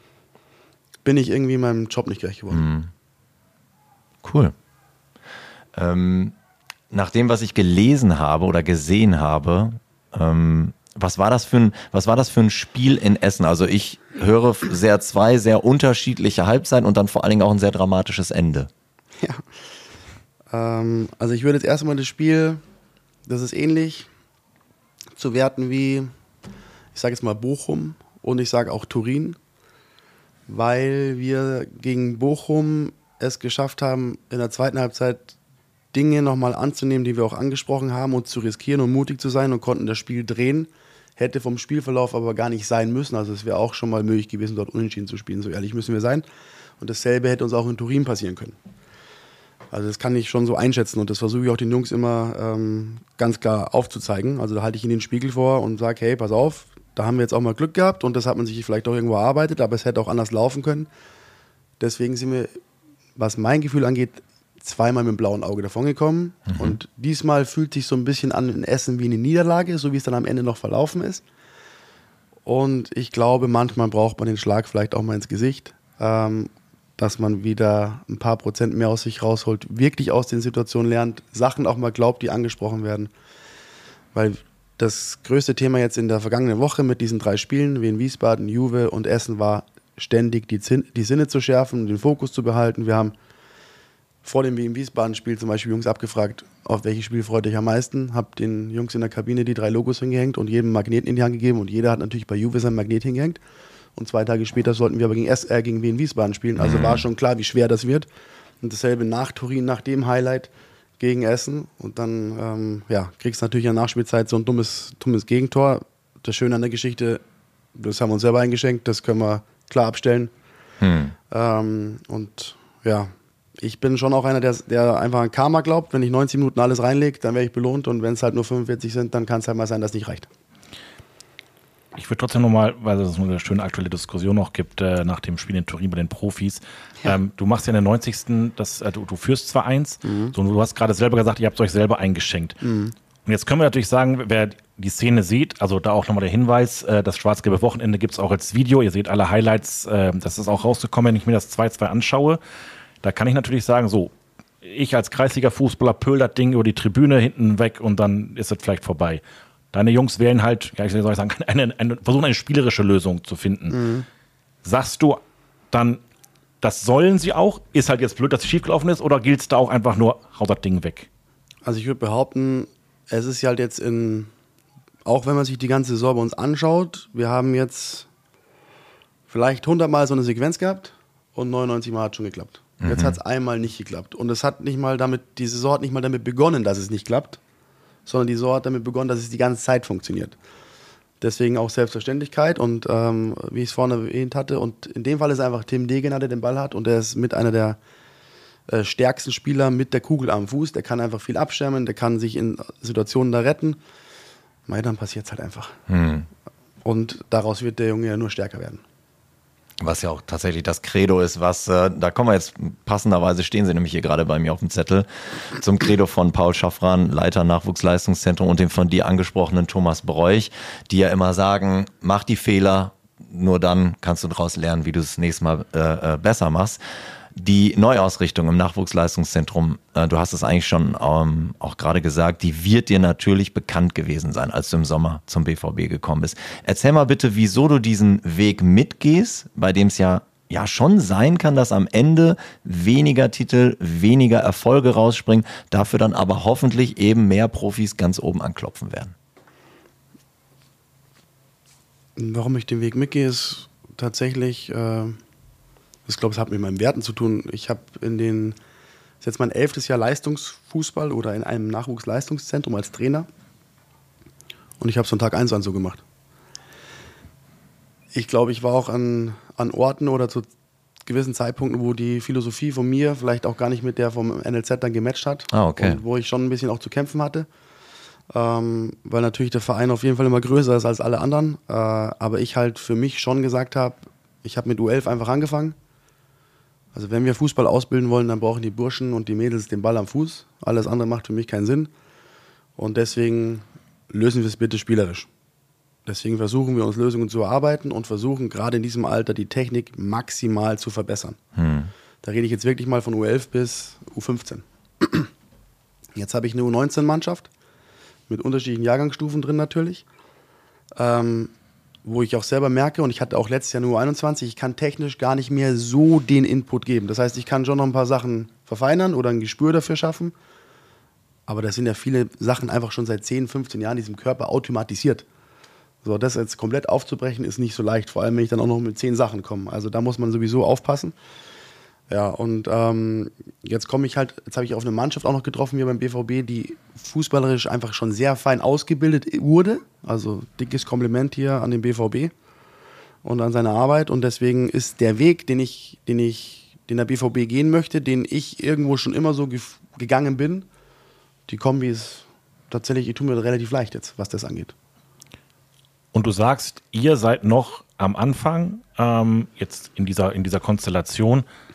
bin ich irgendwie meinem Job nicht gerecht geworden. Mhm. Cool. Ähm, nach dem, was ich gelesen habe oder gesehen habe, ähm, Was war das für ein, was war das für ein Spiel in Essen? Also ich höre sehr zwei sehr unterschiedliche Halbzeiten und dann vor allen Dingen auch ein sehr dramatisches Ende. Ja. Ähm, also ich würde jetzt erstmal das Spiel, das ist ähnlich zu werten wie, ich sage jetzt mal Bochum und ich sage auch Turin, weil wir gegen Bochum es geschafft haben, in der zweiten Halbzeit Dinge nochmal anzunehmen, die wir auch angesprochen haben und zu riskieren und mutig zu sein und konnten das Spiel drehen. Hätte vom Spielverlauf aber gar nicht sein müssen. Also es wäre auch schon mal möglich gewesen, dort unentschieden zu spielen. So ehrlich müssen wir sein. Und dasselbe hätte uns auch in Turin passieren können. Also das kann ich schon so einschätzen und das versuche ich auch den Jungs immer ähm, ganz klar aufzuzeigen. Also da halte ich ihnen den Spiegel vor und sage, hey, pass auf, da haben wir jetzt auch mal Glück gehabt und das hat man sich vielleicht auch irgendwo erarbeitet, aber es hätte auch anders laufen können. Deswegen sind wir, was mein Gefühl angeht, zweimal mit dem blauen Auge davongekommen. Mhm. Und diesmal fühlt sich so ein bisschen an in Essen wie eine Niederlage, so wie es dann am Ende noch verlaufen ist. Und ich glaube, manchmal braucht man den Schlag vielleicht auch mal ins Gesicht, ähm, dass man wieder ein paar Prozent mehr aus sich rausholt, wirklich aus den Situationen lernt, Sachen auch mal glaubt, die angesprochen werden. Weil das größte Thema jetzt in der vergangenen Woche mit diesen drei Spielen, wie in Wiesbaden, Juve und Essen, war ständig die, Zin- die Sinne zu schärfen, den Fokus zu behalten. Wir haben vor dem wie im Wiesbaden-Spiel zum Beispiel Jungs abgefragt, auf welches Spiel freut euch am meisten, hab den Jungs in der Kabine die drei Logos hingehängt und jedem Magneten in die Hand gegeben und jeder hat natürlich bei Juve sein Magnet hingehängt. Und zwei Tage später sollten wir aber gegen, S- äh, gegen Wien Wiesbaden spielen. Also mhm. war schon klar, wie schwer das wird. Und dasselbe nach Turin, nach dem Highlight gegen Essen. Und dann ähm, ja, kriegst du natürlich in der Nachspielzeit so ein dummes, dummes Gegentor. Das Schöne an der Geschichte, das haben wir uns selber eingeschenkt, das können wir klar abstellen. Mhm. Ähm, und ja, ich bin schon auch einer, der, der einfach an Karma glaubt. Wenn ich neunzig Minuten alles reinlege, dann werde ich belohnt. Und wenn es halt nur fünfundvierzig sind, dann kann es halt mal sein, dass es nicht reicht. Ich würde trotzdem nochmal, weil es eine schöne aktuelle Diskussion noch gibt, äh, nach dem Spiel in Turin bei den Profis. Ja. Ähm, du machst ja in der neunzigsten Das, äh, du, du führst zwar eins, mhm. so, du hast gerade selber gesagt, ihr habt es euch selber eingeschenkt. Mhm. Und jetzt können wir natürlich sagen, wer die Szene sieht, also da auch nochmal der Hinweis, äh, das schwarz-gelbe Wochenende gibt es auch als Video. Ihr seht alle Highlights, äh, das ist auch rausgekommen, wenn ich mir das zwei zwei anschaue. Da kann ich natürlich sagen, so, ich als Kreisliga-Fußballer pöl das Ding über die Tribüne hinten weg und dann ist es vielleicht vorbei. Deine Jungs wählen halt, ja, ich soll sagen, eine, eine, versuchen eine spielerische Lösung zu finden. Mhm. Sagst du dann, das sollen sie auch? Ist halt jetzt blöd, dass es schiefgelaufen ist, oder gilt es da auch einfach nur, hau das Ding weg? Also ich würde behaupten, es ist halt jetzt in, auch wenn man sich die ganze Saison bei uns anschaut, wir haben jetzt vielleicht hundert Mal so eine Sequenz gehabt und neunundneunzig Mal hat schon geklappt. Mhm. Jetzt hat es einmal nicht geklappt. Und es hat nicht mal damit, die Saison hat nicht mal damit begonnen, dass es nicht klappt, sondern die Saison hat damit begonnen, dass es die ganze Zeit funktioniert. Deswegen auch Selbstverständlichkeit und ähm, wie ich es vorhin erwähnt hatte, und in dem Fall ist einfach Tim Degen, der den Ball hat, und der ist mit einer der äh, stärksten Spieler mit der Kugel am Fuß. Der kann einfach viel abschirmen, der kann sich in Situationen da retten. Mei, dann passiert es halt einfach. Hm. Und daraus wird der Junge ja nur stärker werden. Was ja auch tatsächlich das Credo ist, was, äh, da kommen wir jetzt, passenderweise stehen sie nämlich hier gerade bei mir auf dem Zettel, zum Credo von Paul Schaffran, Leiter Nachwuchsleistungszentrum, und dem von dir angesprochenen Thomas Bräuch, die ja immer sagen, mach die Fehler, nur dann kannst du daraus lernen, wie du es das nächste Mal äh, äh, besser machst. Die Neuausrichtung im Nachwuchsleistungszentrum, äh, du hast es eigentlich schon ähm, auch gerade gesagt, die wird dir natürlich bekannt gewesen sein, als du im Sommer zum B V B gekommen bist. Erzähl mal bitte, wieso du diesen Weg mitgehst, bei dem es ja, ja schon sein kann, dass am Ende weniger Titel, weniger Erfolge rausspringen, dafür dann aber hoffentlich eben mehr Profis ganz oben anklopfen werden. Warum ich den Weg mitgehe, ist tatsächlich... Äh Ich glaube, es hat mit meinen Werten zu tun. Ich habe in den, das ist jetzt mein elftes Jahr Leistungsfußball oder in einem Nachwuchsleistungszentrum als Trainer. Und ich habe es von Tag eins an so gemacht. Ich glaube, ich war auch an, an Orten oder zu gewissen Zeitpunkten, wo die Philosophie von mir vielleicht auch gar nicht mit der vom N L Z dann gematcht hat. Ah, okay. Und wo ich schon ein bisschen auch zu kämpfen hatte. Ähm, weil natürlich der Verein auf jeden Fall immer größer ist als alle anderen. Äh, aber ich halt für mich schon gesagt habe, ich habe mit U elf einfach angefangen. Also wenn wir Fußball ausbilden wollen, dann brauchen die Burschen und die Mädels den Ball am Fuß. Alles andere macht für mich keinen Sinn. Und deswegen lösen wir es bitte spielerisch. Deswegen versuchen wir uns Lösungen zu erarbeiten und versuchen gerade in diesem Alter die Technik maximal zu verbessern. Hm. Da rede ich jetzt wirklich mal von U elf bis U fünfzehn. Jetzt habe ich eine U neunzehn Mannschaft mit unterschiedlichen Jahrgangsstufen drin natürlich. Ähm, wo ich auch selber merke, und ich hatte auch letztes Jahr nur U einundzwanzig, ich kann technisch gar nicht mehr so den Input geben. Das heißt, ich kann schon noch ein paar Sachen verfeinern oder ein Gespür dafür schaffen, aber das sind ja viele Sachen einfach schon seit zehn, fünfzehn Jahren in diesem Körper automatisiert. So, das jetzt komplett aufzubrechen ist nicht so leicht, vor allem wenn ich dann auch noch mit zehn Sachen komme. Also da muss man sowieso aufpassen. Ja, und ähm, jetzt komme ich halt, jetzt habe ich auf eine Mannschaft auch noch getroffen hier beim B V B, die fußballerisch einfach schon sehr fein ausgebildet wurde. Also dickes Kompliment hier an den B V B und an seine Arbeit. Und deswegen ist der Weg, den ich, den ich, den der B V B gehen möchte, den ich irgendwo schon immer so gef- gegangen bin, die Kombi ist tatsächlich, ich tue mir relativ leicht jetzt, was das angeht. Und du sagst, ihr seid noch am Anfang, ähm, jetzt in dieser, in dieser Konstellation.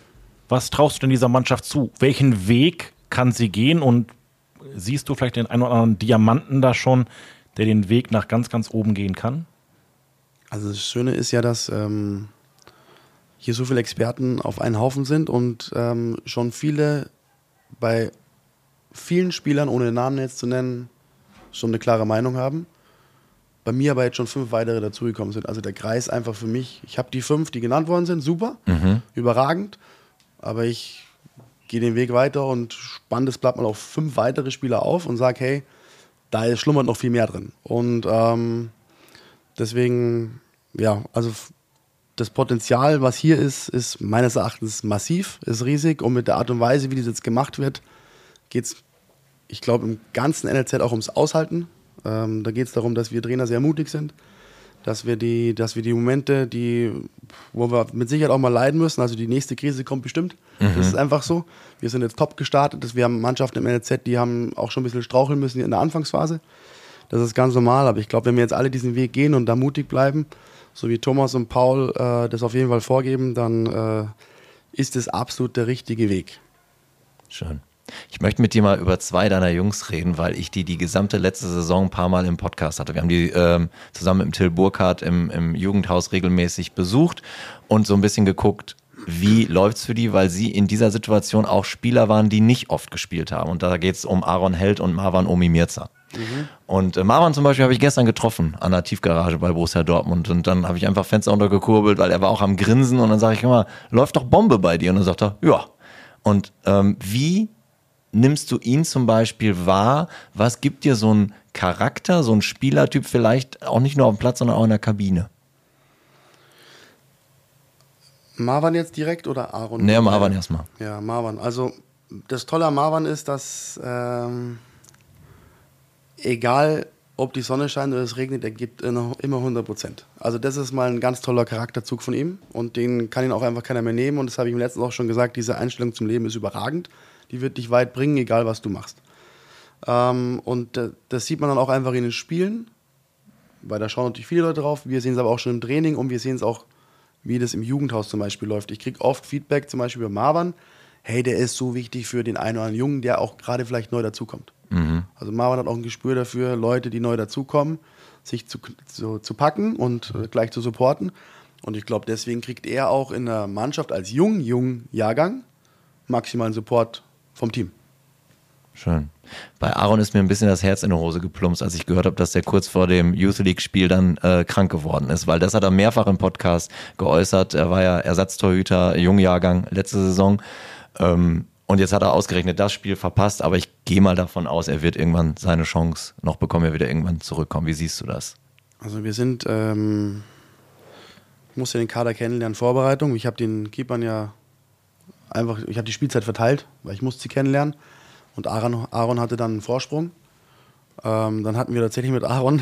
Was traust du denn dieser Mannschaft zu? Welchen Weg kann sie gehen? Und siehst du vielleicht den einen oder anderen Diamanten da schon, der den Weg nach ganz, ganz oben gehen kann? Also das Schöne ist ja, dass ähm, hier so viele Experten auf einen Haufen sind und ähm, schon viele bei vielen Spielern, ohne den Namen jetzt zu nennen, schon eine klare Meinung haben. Bei mir aber jetzt schon fünf weitere dazugekommen sind. Also der Kreis einfach für mich, ich habe die fünf, die genannt worden sind, super, mhm. überragend, aber ich gehe den Weg weiter und spanne das Blatt mal auf fünf weitere Spieler auf und sage, hey, da schlummert noch viel mehr drin. Und ähm, deswegen, ja, also das Potenzial, was hier ist, ist meines Erachtens massiv, ist riesig und mit der Art und Weise, wie das jetzt gemacht wird, geht es, ich glaube, im ganzen N L Z auch ums Aushalten. Ähm, da geht es darum, dass wir Trainer sehr mutig sind, dass wir die, dass wir die Momente, die, wo wir mit Sicherheit auch mal leiden müssen, also die nächste Krise kommt bestimmt, mhm. das ist einfach so. Wir sind jetzt top gestartet, wir haben Mannschaften im N L Z, die haben auch schon ein bisschen straucheln müssen in der Anfangsphase. Das ist ganz normal, aber ich glaube, wenn wir jetzt alle diesen Weg gehen und da mutig bleiben, so wie Thomas und Paul äh, das auf jeden Fall vorgeben, dann äh, ist es absolut der richtige Weg. Schön. Ich möchte mit dir mal über zwei deiner Jungs reden, weil ich die die gesamte letzte Saison ein paar Mal im Podcast hatte. Wir haben die ähm, zusammen mit Till Burkhardt im, im Jugendhaus regelmäßig besucht und so ein bisschen geguckt, wie läuft's für die, weil sie in dieser Situation auch Spieler waren, die nicht oft gespielt haben. Und da geht's um Aaron Held und Marwan Omi Mirza. Mhm. Und äh, Marwan zum Beispiel habe ich gestern getroffen an der Tiefgarage bei Borussia Dortmund und dann habe ich einfach Fenster untergekurbelt, weil er war auch am Grinsen und dann sage ich immer, läuft doch Bombe bei dir? Und dann sagt er, ja. Und ähm, wie nimmst du ihn zum Beispiel wahr? Was gibt dir so ein Charakter, so ein Spielertyp vielleicht auch nicht nur auf dem Platz, sondern auch in der Kabine? Marwan jetzt direkt oder Aaron? Ne, Marwan erstmal. Ja, Marwan. Also das Tolle an Marwan ist, dass ähm, egal ob die Sonne scheint oder es regnet, er gibt immer hundert Prozent. Also das ist mal ein ganz toller Charakterzug von ihm und den kann ihn auch einfach keiner mehr nehmen und das habe ich ihm letztens auch schon gesagt, diese Einstellung zum Leben ist überragend. Die wird dich weit bringen, egal was du machst. Ähm, und äh, das sieht man dann auch einfach in den Spielen, weil da schauen natürlich viele Leute drauf. Wir sehen es aber auch schon im Training und wir sehen es auch, wie das im Jugendhaus zum Beispiel läuft. Ich kriege oft Feedback, zum Beispiel über Marwan, hey, der ist so wichtig für den einen oder anderen Jungen, der auch gerade vielleicht neu dazukommt. Mhm. Also Marwan hat auch ein Gespür dafür, Leute, die neu dazukommen, sich zu, zu, zu packen und äh, gleich zu supporten. Und ich glaube, deswegen kriegt er auch in der Mannschaft als jung, jung Jahrgang maximalen Support vom Team. Schön. Bei Aaron ist mir ein bisschen das Herz in die Hose geplumpst, als ich gehört habe, dass der kurz vor dem Youth League-Spiel dann äh, krank geworden ist, weil das hat er mehrfach im Podcast geäußert. Er war ja Ersatztorhüter, Jungjahrgang letzte Saison ähm, und jetzt hat er ausgerechnet das Spiel verpasst, aber ich gehe mal davon aus, er wird irgendwann seine Chance noch bekommen, er wird irgendwann zurückkommen. Wie siehst du das? Also wir sind, ähm, ich musste den Kader kennenlernen, Vorbereitung. Ich habe den Keepern ja einfach, ich habe die Spielzeit verteilt, weil ich musste sie kennenlernen. Und Aaron, Aaron hatte dann einen Vorsprung. Ähm, dann hatten wir tatsächlich mit Aaron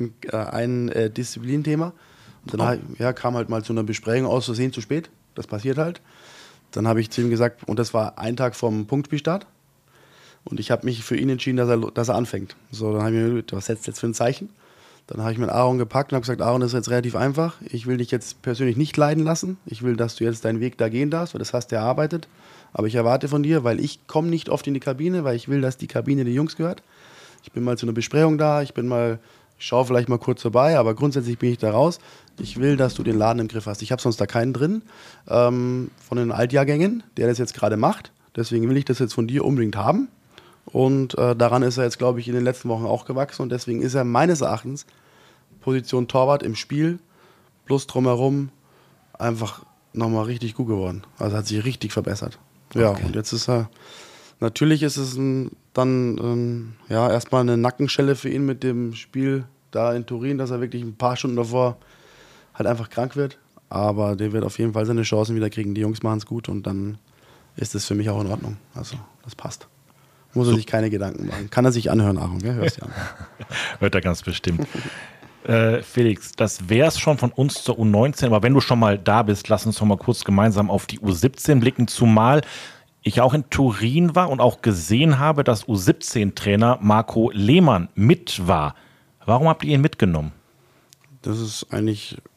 ein äh, Disziplinthema. Und dann oh. halt, ja, kam halt mal zu einer Besprechung aus Versehen zu spät. Das passiert halt. Dann habe ich zu ihm gesagt, und das war ein Tag vom Punktspielstart. Und ich habe mich für ihn entschieden, dass er, dass er anfängt. So, dann habe ich mir gedacht, was setzt jetzt für ein Zeichen? Dann habe ich mit Aaron gepackt und habe gesagt, Aaron, das ist jetzt relativ einfach. Ich will dich jetzt persönlich nicht leiden lassen. Ich will, dass du jetzt deinen Weg da gehen darfst, weil das hast du erarbeitet. Aber ich erwarte von dir, weil ich komme nicht oft in die Kabine, weil ich will, dass die Kabine den Jungs gehört. Ich bin mal zu einer Besprechung da, ich bin mal, ich schaue vielleicht mal kurz vorbei, aber grundsätzlich bin ich da raus. Ich will, dass du den Laden im Griff hast. Ich habe sonst da keinen drin ähm, von den Altjahrgängen, der das jetzt gerade macht. Deswegen will ich das jetzt von dir unbedingt haben. Und äh, daran ist er jetzt, glaube ich, in den letzten Wochen auch gewachsen. Und deswegen ist er meines Erachtens Position Torwart im Spiel plus drumherum einfach nochmal richtig gut geworden. Also hat sich richtig verbessert. Ja, okay. Und jetzt ist er, natürlich ist es ein, dann ähm, ja, erstmal eine Nackenschelle für ihn mit dem Spiel da in Turin, dass er wirklich ein paar Stunden davor halt einfach krank wird. Aber der wird auf jeden Fall seine Chancen wieder kriegen. Die Jungs machen es gut und dann ist es für mich auch in Ordnung. Also das passt. Muss er sich keine Gedanken machen. Kann er sich anhören, Aaron, gell? Hörst du an. Hört er ganz bestimmt. äh, Felix, das wäre es schon von uns zur U neunzehn, aber wenn du schon mal da bist, lass uns doch mal kurz gemeinsam auf die U siebzehn blicken, zumal ich auch in Turin war und auch gesehen habe, dass U siebzehn-Trainer Marco Lehmann mit war. Warum habt ihr ihn mitgenommen? Das ist eigentlich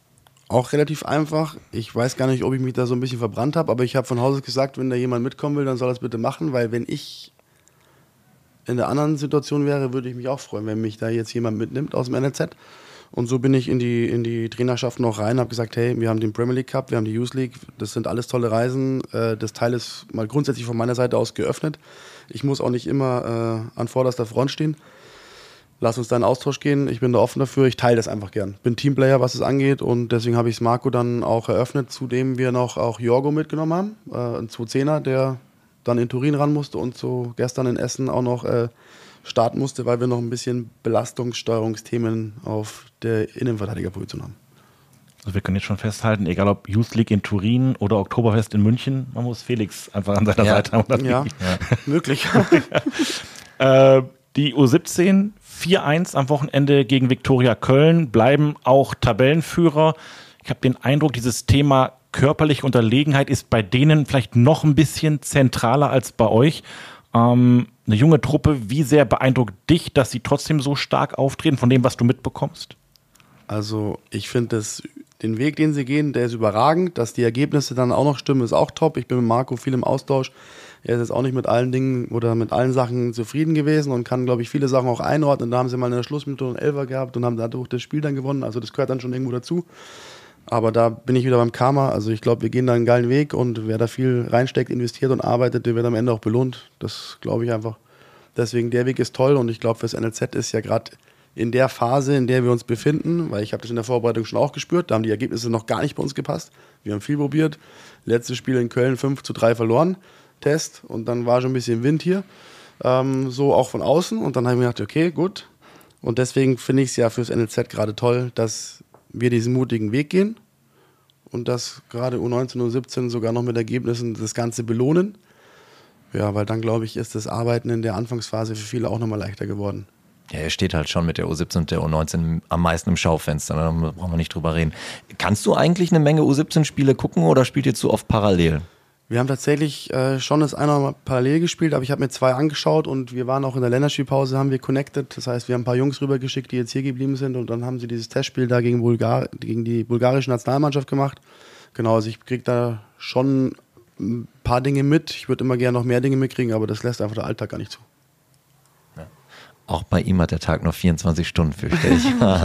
Auch relativ einfach. Ich weiß gar nicht, ob ich mich da so ein bisschen verbrannt habe, aber ich habe von Hause gesagt, wenn da jemand mitkommen will, dann soll er das bitte machen, weil wenn ich in der anderen Situation wäre, würde ich mich auch freuen, wenn mich da jetzt jemand mitnimmt aus dem N L Z. Und so bin ich in die, in die Trainerschaft noch rein, habe gesagt, hey, wir haben den Premier League Cup, wir haben die Youth League, das sind alles tolle Reisen. Das Teil ist mal grundsätzlich von meiner Seite aus geöffnet. Ich muss auch nicht immer äh, an vorderster Front stehen. Lass uns da in Austausch gehen, ich bin da offen dafür, ich teile das einfach gern. Bin Teamplayer, was es angeht, und deswegen habe ich es Marco dann auch eröffnet, zudem wir noch auch Jorgo mitgenommen haben, äh, ein zwei zehner, der dann in Turin ran musste und so gestern in Essen auch noch äh, starten musste, weil wir noch ein bisschen Belastungssteuerungsthemen auf der Innenverteidigerposition haben. Also wir können jetzt schon festhalten, egal ob Youth League in Turin oder Oktoberfest in München, man muss Felix einfach an seiner ja. Seite haben. Ja, ja. möglich. äh, die U siebzehn vier eins am Wochenende gegen Viktoria Köln, bleiben auch Tabellenführer. Ich habe den Eindruck, dieses Thema körperliche Unterlegenheit ist bei denen vielleicht noch ein bisschen zentraler als bei euch. Ähm, eine junge Truppe, wie sehr beeindruckt dich, dass sie trotzdem so stark auftreten, von dem, was du mitbekommst? Also ich finde den Weg, den sie gehen, der ist überragend. Dass die Ergebnisse dann auch noch stimmen, ist auch top. Ich bin mit Marco viel im Austausch. Er ist jetzt auch nicht mit allen Dingen oder mit allen Sachen zufrieden gewesen und kann, glaube ich, viele Sachen auch einordnen. Da haben sie mal in der Schlussminute einen Elfer gehabt und haben dadurch das Spiel dann gewonnen. Also das gehört dann schon irgendwo dazu. Aber da bin ich wieder beim Karma. Also ich glaube, wir gehen da einen geilen Weg, und wer da viel reinsteckt, investiert und arbeitet, der wird am Ende auch belohnt. Das glaube ich einfach. Deswegen, der Weg ist toll, und ich glaube, fürs N L Z ist ja gerade in der Phase, in der wir uns befinden, weil ich habe das in der Vorbereitung schon auch gespürt, da haben die Ergebnisse noch gar nicht bei uns gepasst. Wir haben viel probiert. Letztes Spiel in Köln fünf zu drei verloren, Test, und dann war schon ein bisschen Wind hier, ähm, so auch von außen, und dann habe ich mir gedacht, okay, gut. Und deswegen finde ich es ja fürs N L Z gerade toll, dass wir diesen mutigen Weg gehen und dass gerade U neunzehn, U siebzehn sogar noch mit Ergebnissen das Ganze belohnen. Ja, weil dann, glaube ich, ist das Arbeiten in der Anfangsphase für viele auch nochmal leichter geworden. Ja, er steht halt schon mit der U siebzehn und der U neunzehn am meisten im Schaufenster, da brauchen wir nicht drüber reden. Kannst du eigentlich eine Menge U siebzehn-Spiele gucken oder spielt ihr zu oft parallel? Wir haben tatsächlich äh, schon das eine Mal parallel gespielt, aber ich habe mir zwei angeschaut, und wir waren auch in der Länderspielpause, haben wir connected. Das heißt, wir haben ein paar Jungs rübergeschickt, die jetzt hier geblieben sind, und dann haben sie dieses Testspiel da gegen, Bulgar gegen die bulgarische Nationalmannschaft gemacht. Genau, also ich kriege da schon ein paar Dinge mit. Ich würde immer gerne noch mehr Dinge mitkriegen, aber das lässt einfach der Alltag gar nicht zu. Ja. Auch bei ihm hat der Tag nur vierundzwanzig Stunden, fürchte ich.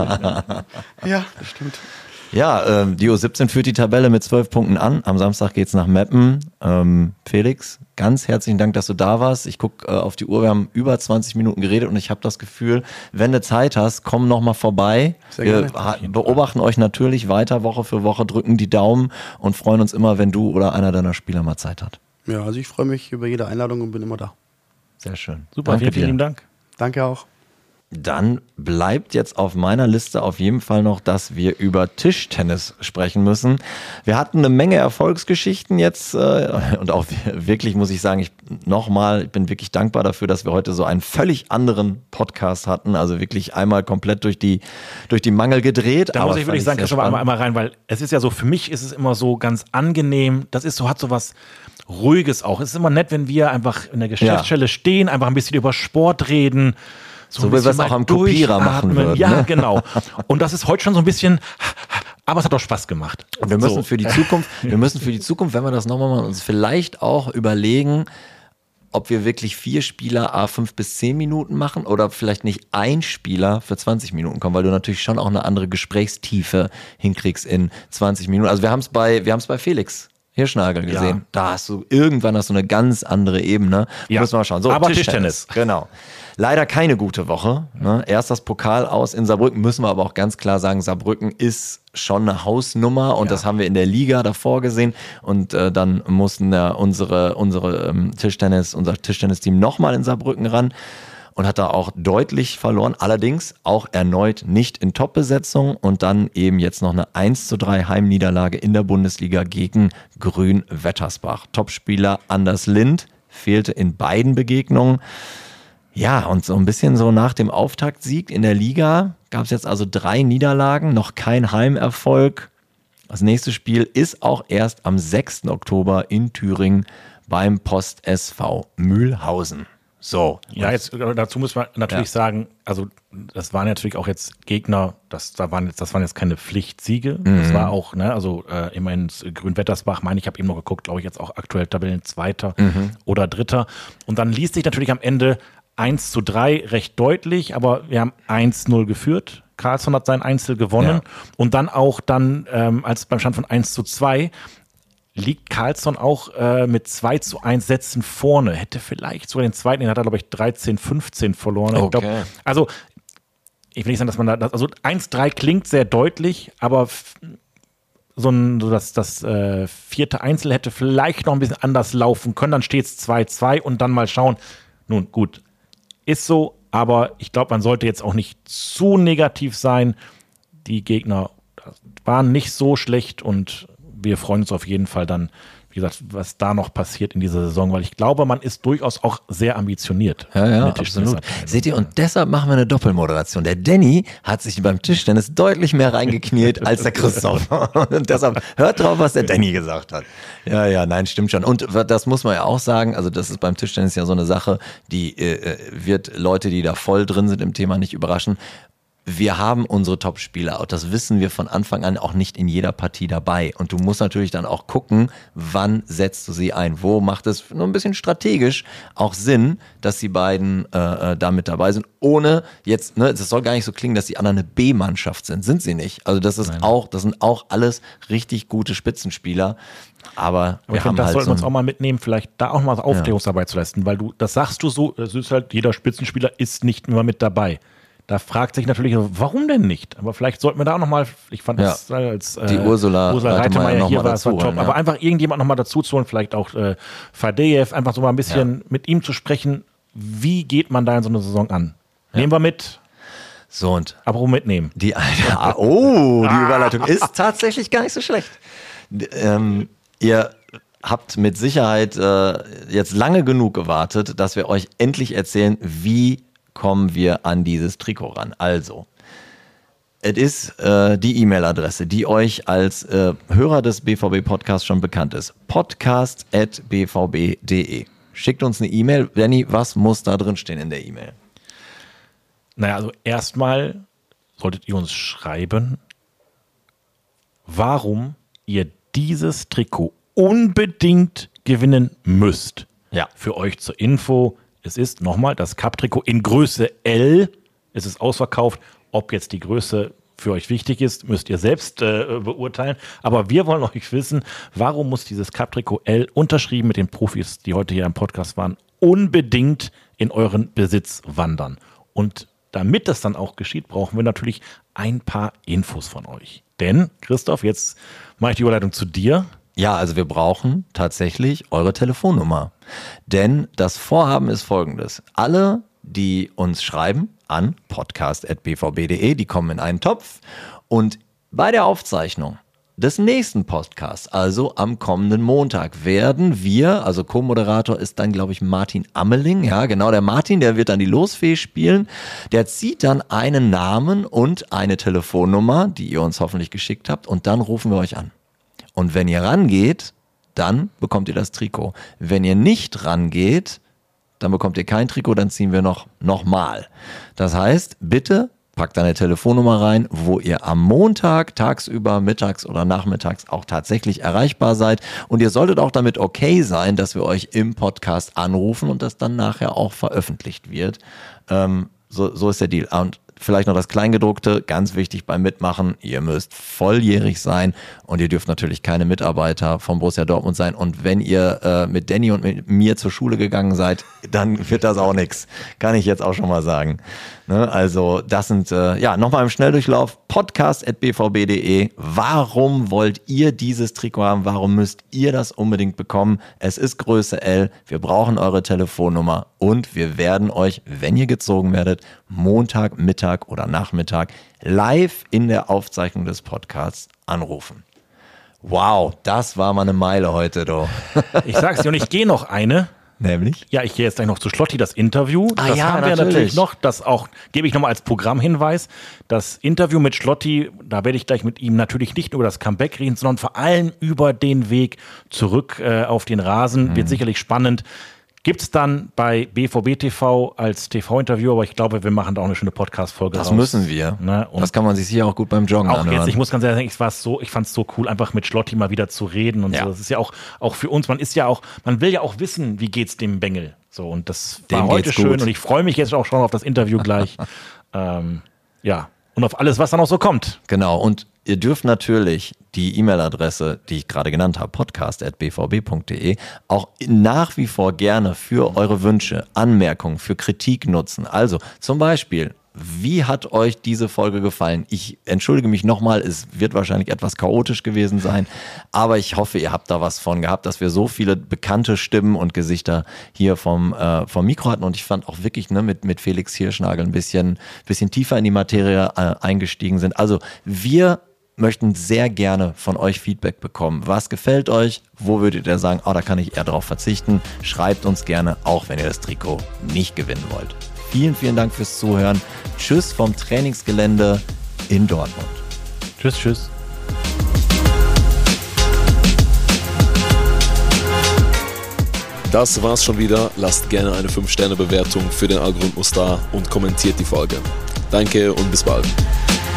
Ja, das stimmt. Ja, ähm, die U siebzehn führt die Tabelle mit zwölf Punkten an. Am Samstag geht's nach Meppen. Ähm, Felix, ganz herzlichen Dank, dass du da warst. Ich gucke äh, auf die Uhr, wir haben über zwanzig Minuten geredet, und ich habe das Gefühl, wenn du Zeit hast, komm noch mal vorbei. Sehr wir gerne. ha- beobachten euch natürlich weiter Woche für Woche, drücken die Daumen und freuen uns immer, wenn du oder einer deiner Spieler mal Zeit hat. Ja, also ich freue mich über jede Einladung und bin immer da. Sehr schön. Super, Danke vielen, dir. vielen Dank. Danke auch. Dann bleibt jetzt auf meiner Liste auf jeden Fall noch, dass wir über Tischtennis sprechen müssen. Wir hatten eine Menge Erfolgsgeschichten jetzt äh, und auch wirklich, muss ich sagen, ich nochmal, ich bin wirklich dankbar dafür, dass wir heute so einen völlig anderen Podcast hatten. Also wirklich einmal komplett durch die, durch die Mangel gedreht. Da aber muss ich wirklich sagen, sehr schon mal einmal, spannend. einmal rein, weil es ist ja so, für mich ist es immer so ganz angenehm, das ist so, hat so was Ruhiges auch. Es ist immer nett, wenn wir einfach in der Geschäftsstelle stehen, einfach ein bisschen über Sport reden. So ein wie wir bisschen es mal auch am Kopierer machen durchatmen. würden, Ja, ne? genau. Und das ist heute schon so ein bisschen, aber es hat auch Spaß gemacht. Und wir müssen so. für die Zukunft, wir müssen für die Zukunft, wenn wir das nochmal machen, uns vielleicht auch überlegen, ob wir wirklich vier Spieler à fünf bis zehn Minuten machen oder vielleicht nicht ein Spieler für zwanzig Minuten kommen, weil du natürlich schon auch eine andere Gesprächstiefe hinkriegst in zwanzig Minuten. Also wir haben es bei, wir haben es bei Felix Hirschnagel gesehen. Ja. Da hast du, irgendwann hast du eine ganz andere Ebene. Ja. Müssen wir mal schauen. So, Aber Tischtennis. Genau. Leider keine gute Woche. Ne? Erst das Pokal aus in Saarbrücken, müssen wir aber auch ganz klar sagen, Saarbrücken ist schon eine Hausnummer, und Ja. das haben wir in der Liga davor gesehen, und äh, dann mussten da unsere, unsere ähm, Tischtennis, unser Tischtennisteam nochmal in Saarbrücken ran und hat da auch deutlich verloren, allerdings auch erneut nicht in Top-Besetzung, und dann eben jetzt noch eine eins zu drei Heimniederlage in der Bundesliga gegen Grün-Wettersbach. Topspieler Anders Lind fehlte in beiden Begegnungen. Ja, und so ein bisschen so nach dem Auftaktsieg in der Liga gab es jetzt also drei Niederlagen, noch kein Heimerfolg. Das nächste Spiel ist auch erst am sechsten Oktober in Thüringen beim Post S V Mühlhausen. So. Ja, jetzt dazu muss man natürlich Ja. sagen, also das waren natürlich auch jetzt Gegner, das, da waren jetzt, das waren jetzt keine Pflichtsiege. Das war auch, ne, also äh, immerhin Grünwettersbach, meine ich, habe eben noch geguckt, glaube ich, jetzt auch aktuell Tabellenzweiter oder Dritter. Und dann liest sich natürlich am Ende eins zu drei recht deutlich, aber wir haben eins null geführt. Carlsson hat sein Einzel gewonnen Ja. und dann auch dann, ähm, als beim Stand von eins zu zwei, liegt Carlsson auch äh, mit zwei zu eins Sätzen vorne. Hätte vielleicht sogar den zweiten, den hat er, glaube ich, dreizehn fünfzehn verloren. Ich glaub, Okay. also, ich will nicht sagen, dass man da, das, also eins drei klingt sehr deutlich, aber f- so, ein, so das, das äh, vierte Einzel hätte vielleicht noch ein bisschen anders laufen können. Dann steht es zwei zwei und dann mal schauen. Nun, gut, ist so, aber ich glaube, man sollte jetzt auch nicht zu negativ sein. Die Gegner waren nicht so schlecht und wir freuen uns auf jeden Fall dann, wie gesagt, was da noch passiert in dieser Saison, weil ich glaube, man ist durchaus auch sehr ambitioniert. Ja, ja, in der absolut. Tischtennisabteilung. Seht ihr, und deshalb machen wir eine Doppelmoderation. Der Danny hat sich beim Tischtennis deutlich mehr reingekniet als der Christoph. Und deshalb hört drauf, was der Danny gesagt hat. Ja, ja, nein, stimmt schon. Und das muss man ja auch sagen, also das ist beim Tischtennis ja so eine Sache, die äh, wird Leute, die da voll drin sind im Thema, nicht überraschen. Wir haben unsere Top-Spieler, auch das wissen wir von Anfang an, auch nicht in jeder Partie dabei. Und du musst natürlich dann auch gucken, wann setzt du sie ein. Wo macht es nur ein bisschen strategisch auch Sinn, dass die beiden äh, da mit dabei sind, ohne jetzt, ne, das soll gar nicht so klingen, dass die anderen eine B-Mannschaft sind. Sind sie nicht. Also das ist Nein. auch, das sind auch alles richtig gute Spitzenspieler. Aber, Aber wir ich finde, haben das halt sollten so wir uns ein, auch mal mitnehmen, vielleicht da auch mal Aufklärungsarbeit zu leisten, weil du, das sagst du so, es ist halt, jeder Spitzenspieler ist nicht immer mit dabei. Da fragt sich natürlich, warum denn nicht? Aber vielleicht sollten wir da auch nochmal, ich fand Ja. das als äh, Die Ursula Ursula Reitemeyer Reitemeyer noch hier mal war, das war dazu top. holen, ja. Aber einfach irgendjemand nochmal dazu zu holen, vielleicht auch äh, Fadejew, einfach so mal ein bisschen mit ihm zu sprechen, wie geht man da in so eine Saison an? Nehmen wir mit, so und aber wo mitnehmen? Die, ja, oh, die Überleitung ist tatsächlich gar nicht so schlecht. D- Ähm, ihr habt mit Sicherheit äh, jetzt lange genug gewartet, dass wir euch endlich erzählen, wie kommen wir an dieses Trikot ran. Also, es ist äh, die E-Mail-Adresse, die euch als äh, Hörer des B V B-Podcasts schon bekannt ist. podcast at b v b punkt d e. Schickt uns eine E-Mail. Danny, was muss da drin stehen in der E-Mail? Naja, also erstmal solltet ihr uns schreiben, warum ihr dieses Trikot unbedingt gewinnen müsst. Ja. Für euch zur Info, es ist nochmal das Cup-Trikot in Größe L. Es ist ausverkauft. Ob jetzt die Größe für euch wichtig ist, müsst ihr selbst äh, beurteilen. Aber wir wollen euch wissen, warum muss dieses Cup-Trikot L, unterschrieben mit den Profis, die heute hier im Podcast waren, unbedingt in euren Besitz wandern. Und damit das dann auch geschieht, brauchen wir natürlich ein paar Infos von euch. Denn, Christoph, jetzt mache ich die Überleitung zu dir. Ja, also wir brauchen tatsächlich eure Telefonnummer. Denn das Vorhaben ist folgendes. Alle, die uns schreiben an podcast at b v b punkt d e, die kommen in einen Topf. Und bei der Aufzeichnung des nächsten Podcasts, also am kommenden Montag, werden wir, also Co-Moderator ist dann, glaube ich, Martin Ammeling, ja, genau, der Martin, der wird dann die Losfee spielen, der zieht dann einen Namen und eine Telefonnummer, die ihr uns hoffentlich geschickt habt, und dann rufen wir euch an. Und wenn ihr rangeht, dann bekommt ihr das Trikot. Wenn ihr nicht rangeht, dann bekommt ihr kein Trikot, dann ziehen wir noch, noch mal. Das heißt, bitte packt eine Telefonnummer rein, wo ihr am Montag, tagsüber, mittags oder nachmittags auch tatsächlich erreichbar seid. Und ihr solltet auch damit okay sein, dass wir euch im Podcast anrufen und das dann nachher auch veröffentlicht wird. Ähm, so, so ist der Deal. Und vielleicht noch das Kleingedruckte, ganz wichtig beim Mitmachen, ihr müsst volljährig sein und ihr dürft natürlich keine Mitarbeiter von Borussia Dortmund sein. Und wenn ihr äh, mit Danny und mit mir zur Schule gegangen seid, dann wird das auch nichts. Kann ich jetzt auch schon mal sagen. Ne? Also das sind, äh, ja, nochmal im Schnelldurchlauf, podcast at b v b punkt d e. Warum wollt ihr dieses Trikot haben? Warum müsst ihr das unbedingt bekommen? Es ist Größe L, wir brauchen eure Telefonnummer und wir werden euch, wenn ihr gezogen werdet, Montag, Mittag oder Nachmittag live in der Aufzeichnung des Podcasts anrufen. Wow, das war mal eine Meile heute, du. Ich sag's dir und ich gehe noch eine. Nämlich? Ja, ich gehe jetzt gleich noch zu Schlotti, das Interview. Ah das ja, haben wir natürlich. natürlich noch. Das auch gebe ich nochmal als Programmhinweis. Das Interview mit Schlotti, da werde ich gleich mit ihm natürlich nicht nur über das Comeback reden, sondern vor allem über den Weg zurück äh, auf den Rasen. Mhm. Wird sicherlich spannend. Gibt es dann bei B V B T V als T V-Interview, aber ich glaube, wir machen da auch eine schöne Podcast-Folge Das raus. müssen wir. Ne? Und das kann man sich sicher auch gut beim Joggen auch anhören. jetzt, ich muss ganz ehrlich sagen, ich, war's so, ich fand es so cool, einfach mit Schlotti mal wieder zu reden und Ja. so. Das ist ja auch, auch für uns, man ist ja auch, man will ja auch wissen, wie geht's dem Bengel. So, und das war Dem heute geht's schön gut. und ich freue mich jetzt auch schon auf das Interview gleich. ähm, ja, und auf alles, was dann auch so kommt. Genau, und ihr dürft natürlich die E-Mail-Adresse, die ich gerade genannt habe, podcast at b v b punkt d e, auch nach wie vor gerne für eure Wünsche, Anmerkungen, für Kritik nutzen. Also zum Beispiel, wie hat euch diese Folge gefallen? Ich entschuldige mich nochmal, es wird wahrscheinlich etwas chaotisch gewesen sein, aber ich hoffe, ihr habt da was von gehabt, dass wir so viele bekannte Stimmen und Gesichter hier vom, äh, vom Mikro hatten, und ich fand auch wirklich, ne, mit, mit Felix Hirschnagel ein bisschen, bisschen tiefer in die Materie äh, eingestiegen sind. Also wir möchten sehr gerne von euch Feedback bekommen. Was gefällt euch? Wo würdet ihr sagen, oh, da kann ich eher drauf verzichten? Schreibt uns gerne, auch wenn ihr das Trikot nicht gewinnen wollt. Vielen, vielen Dank fürs Zuhören. Tschüss vom Trainingsgelände in Dortmund. Tschüss, tschüss. Das war's schon wieder. Lasst gerne eine fünf Sterne Bewertung für den Algorithmus da und kommentiert die Folge. Danke und bis bald.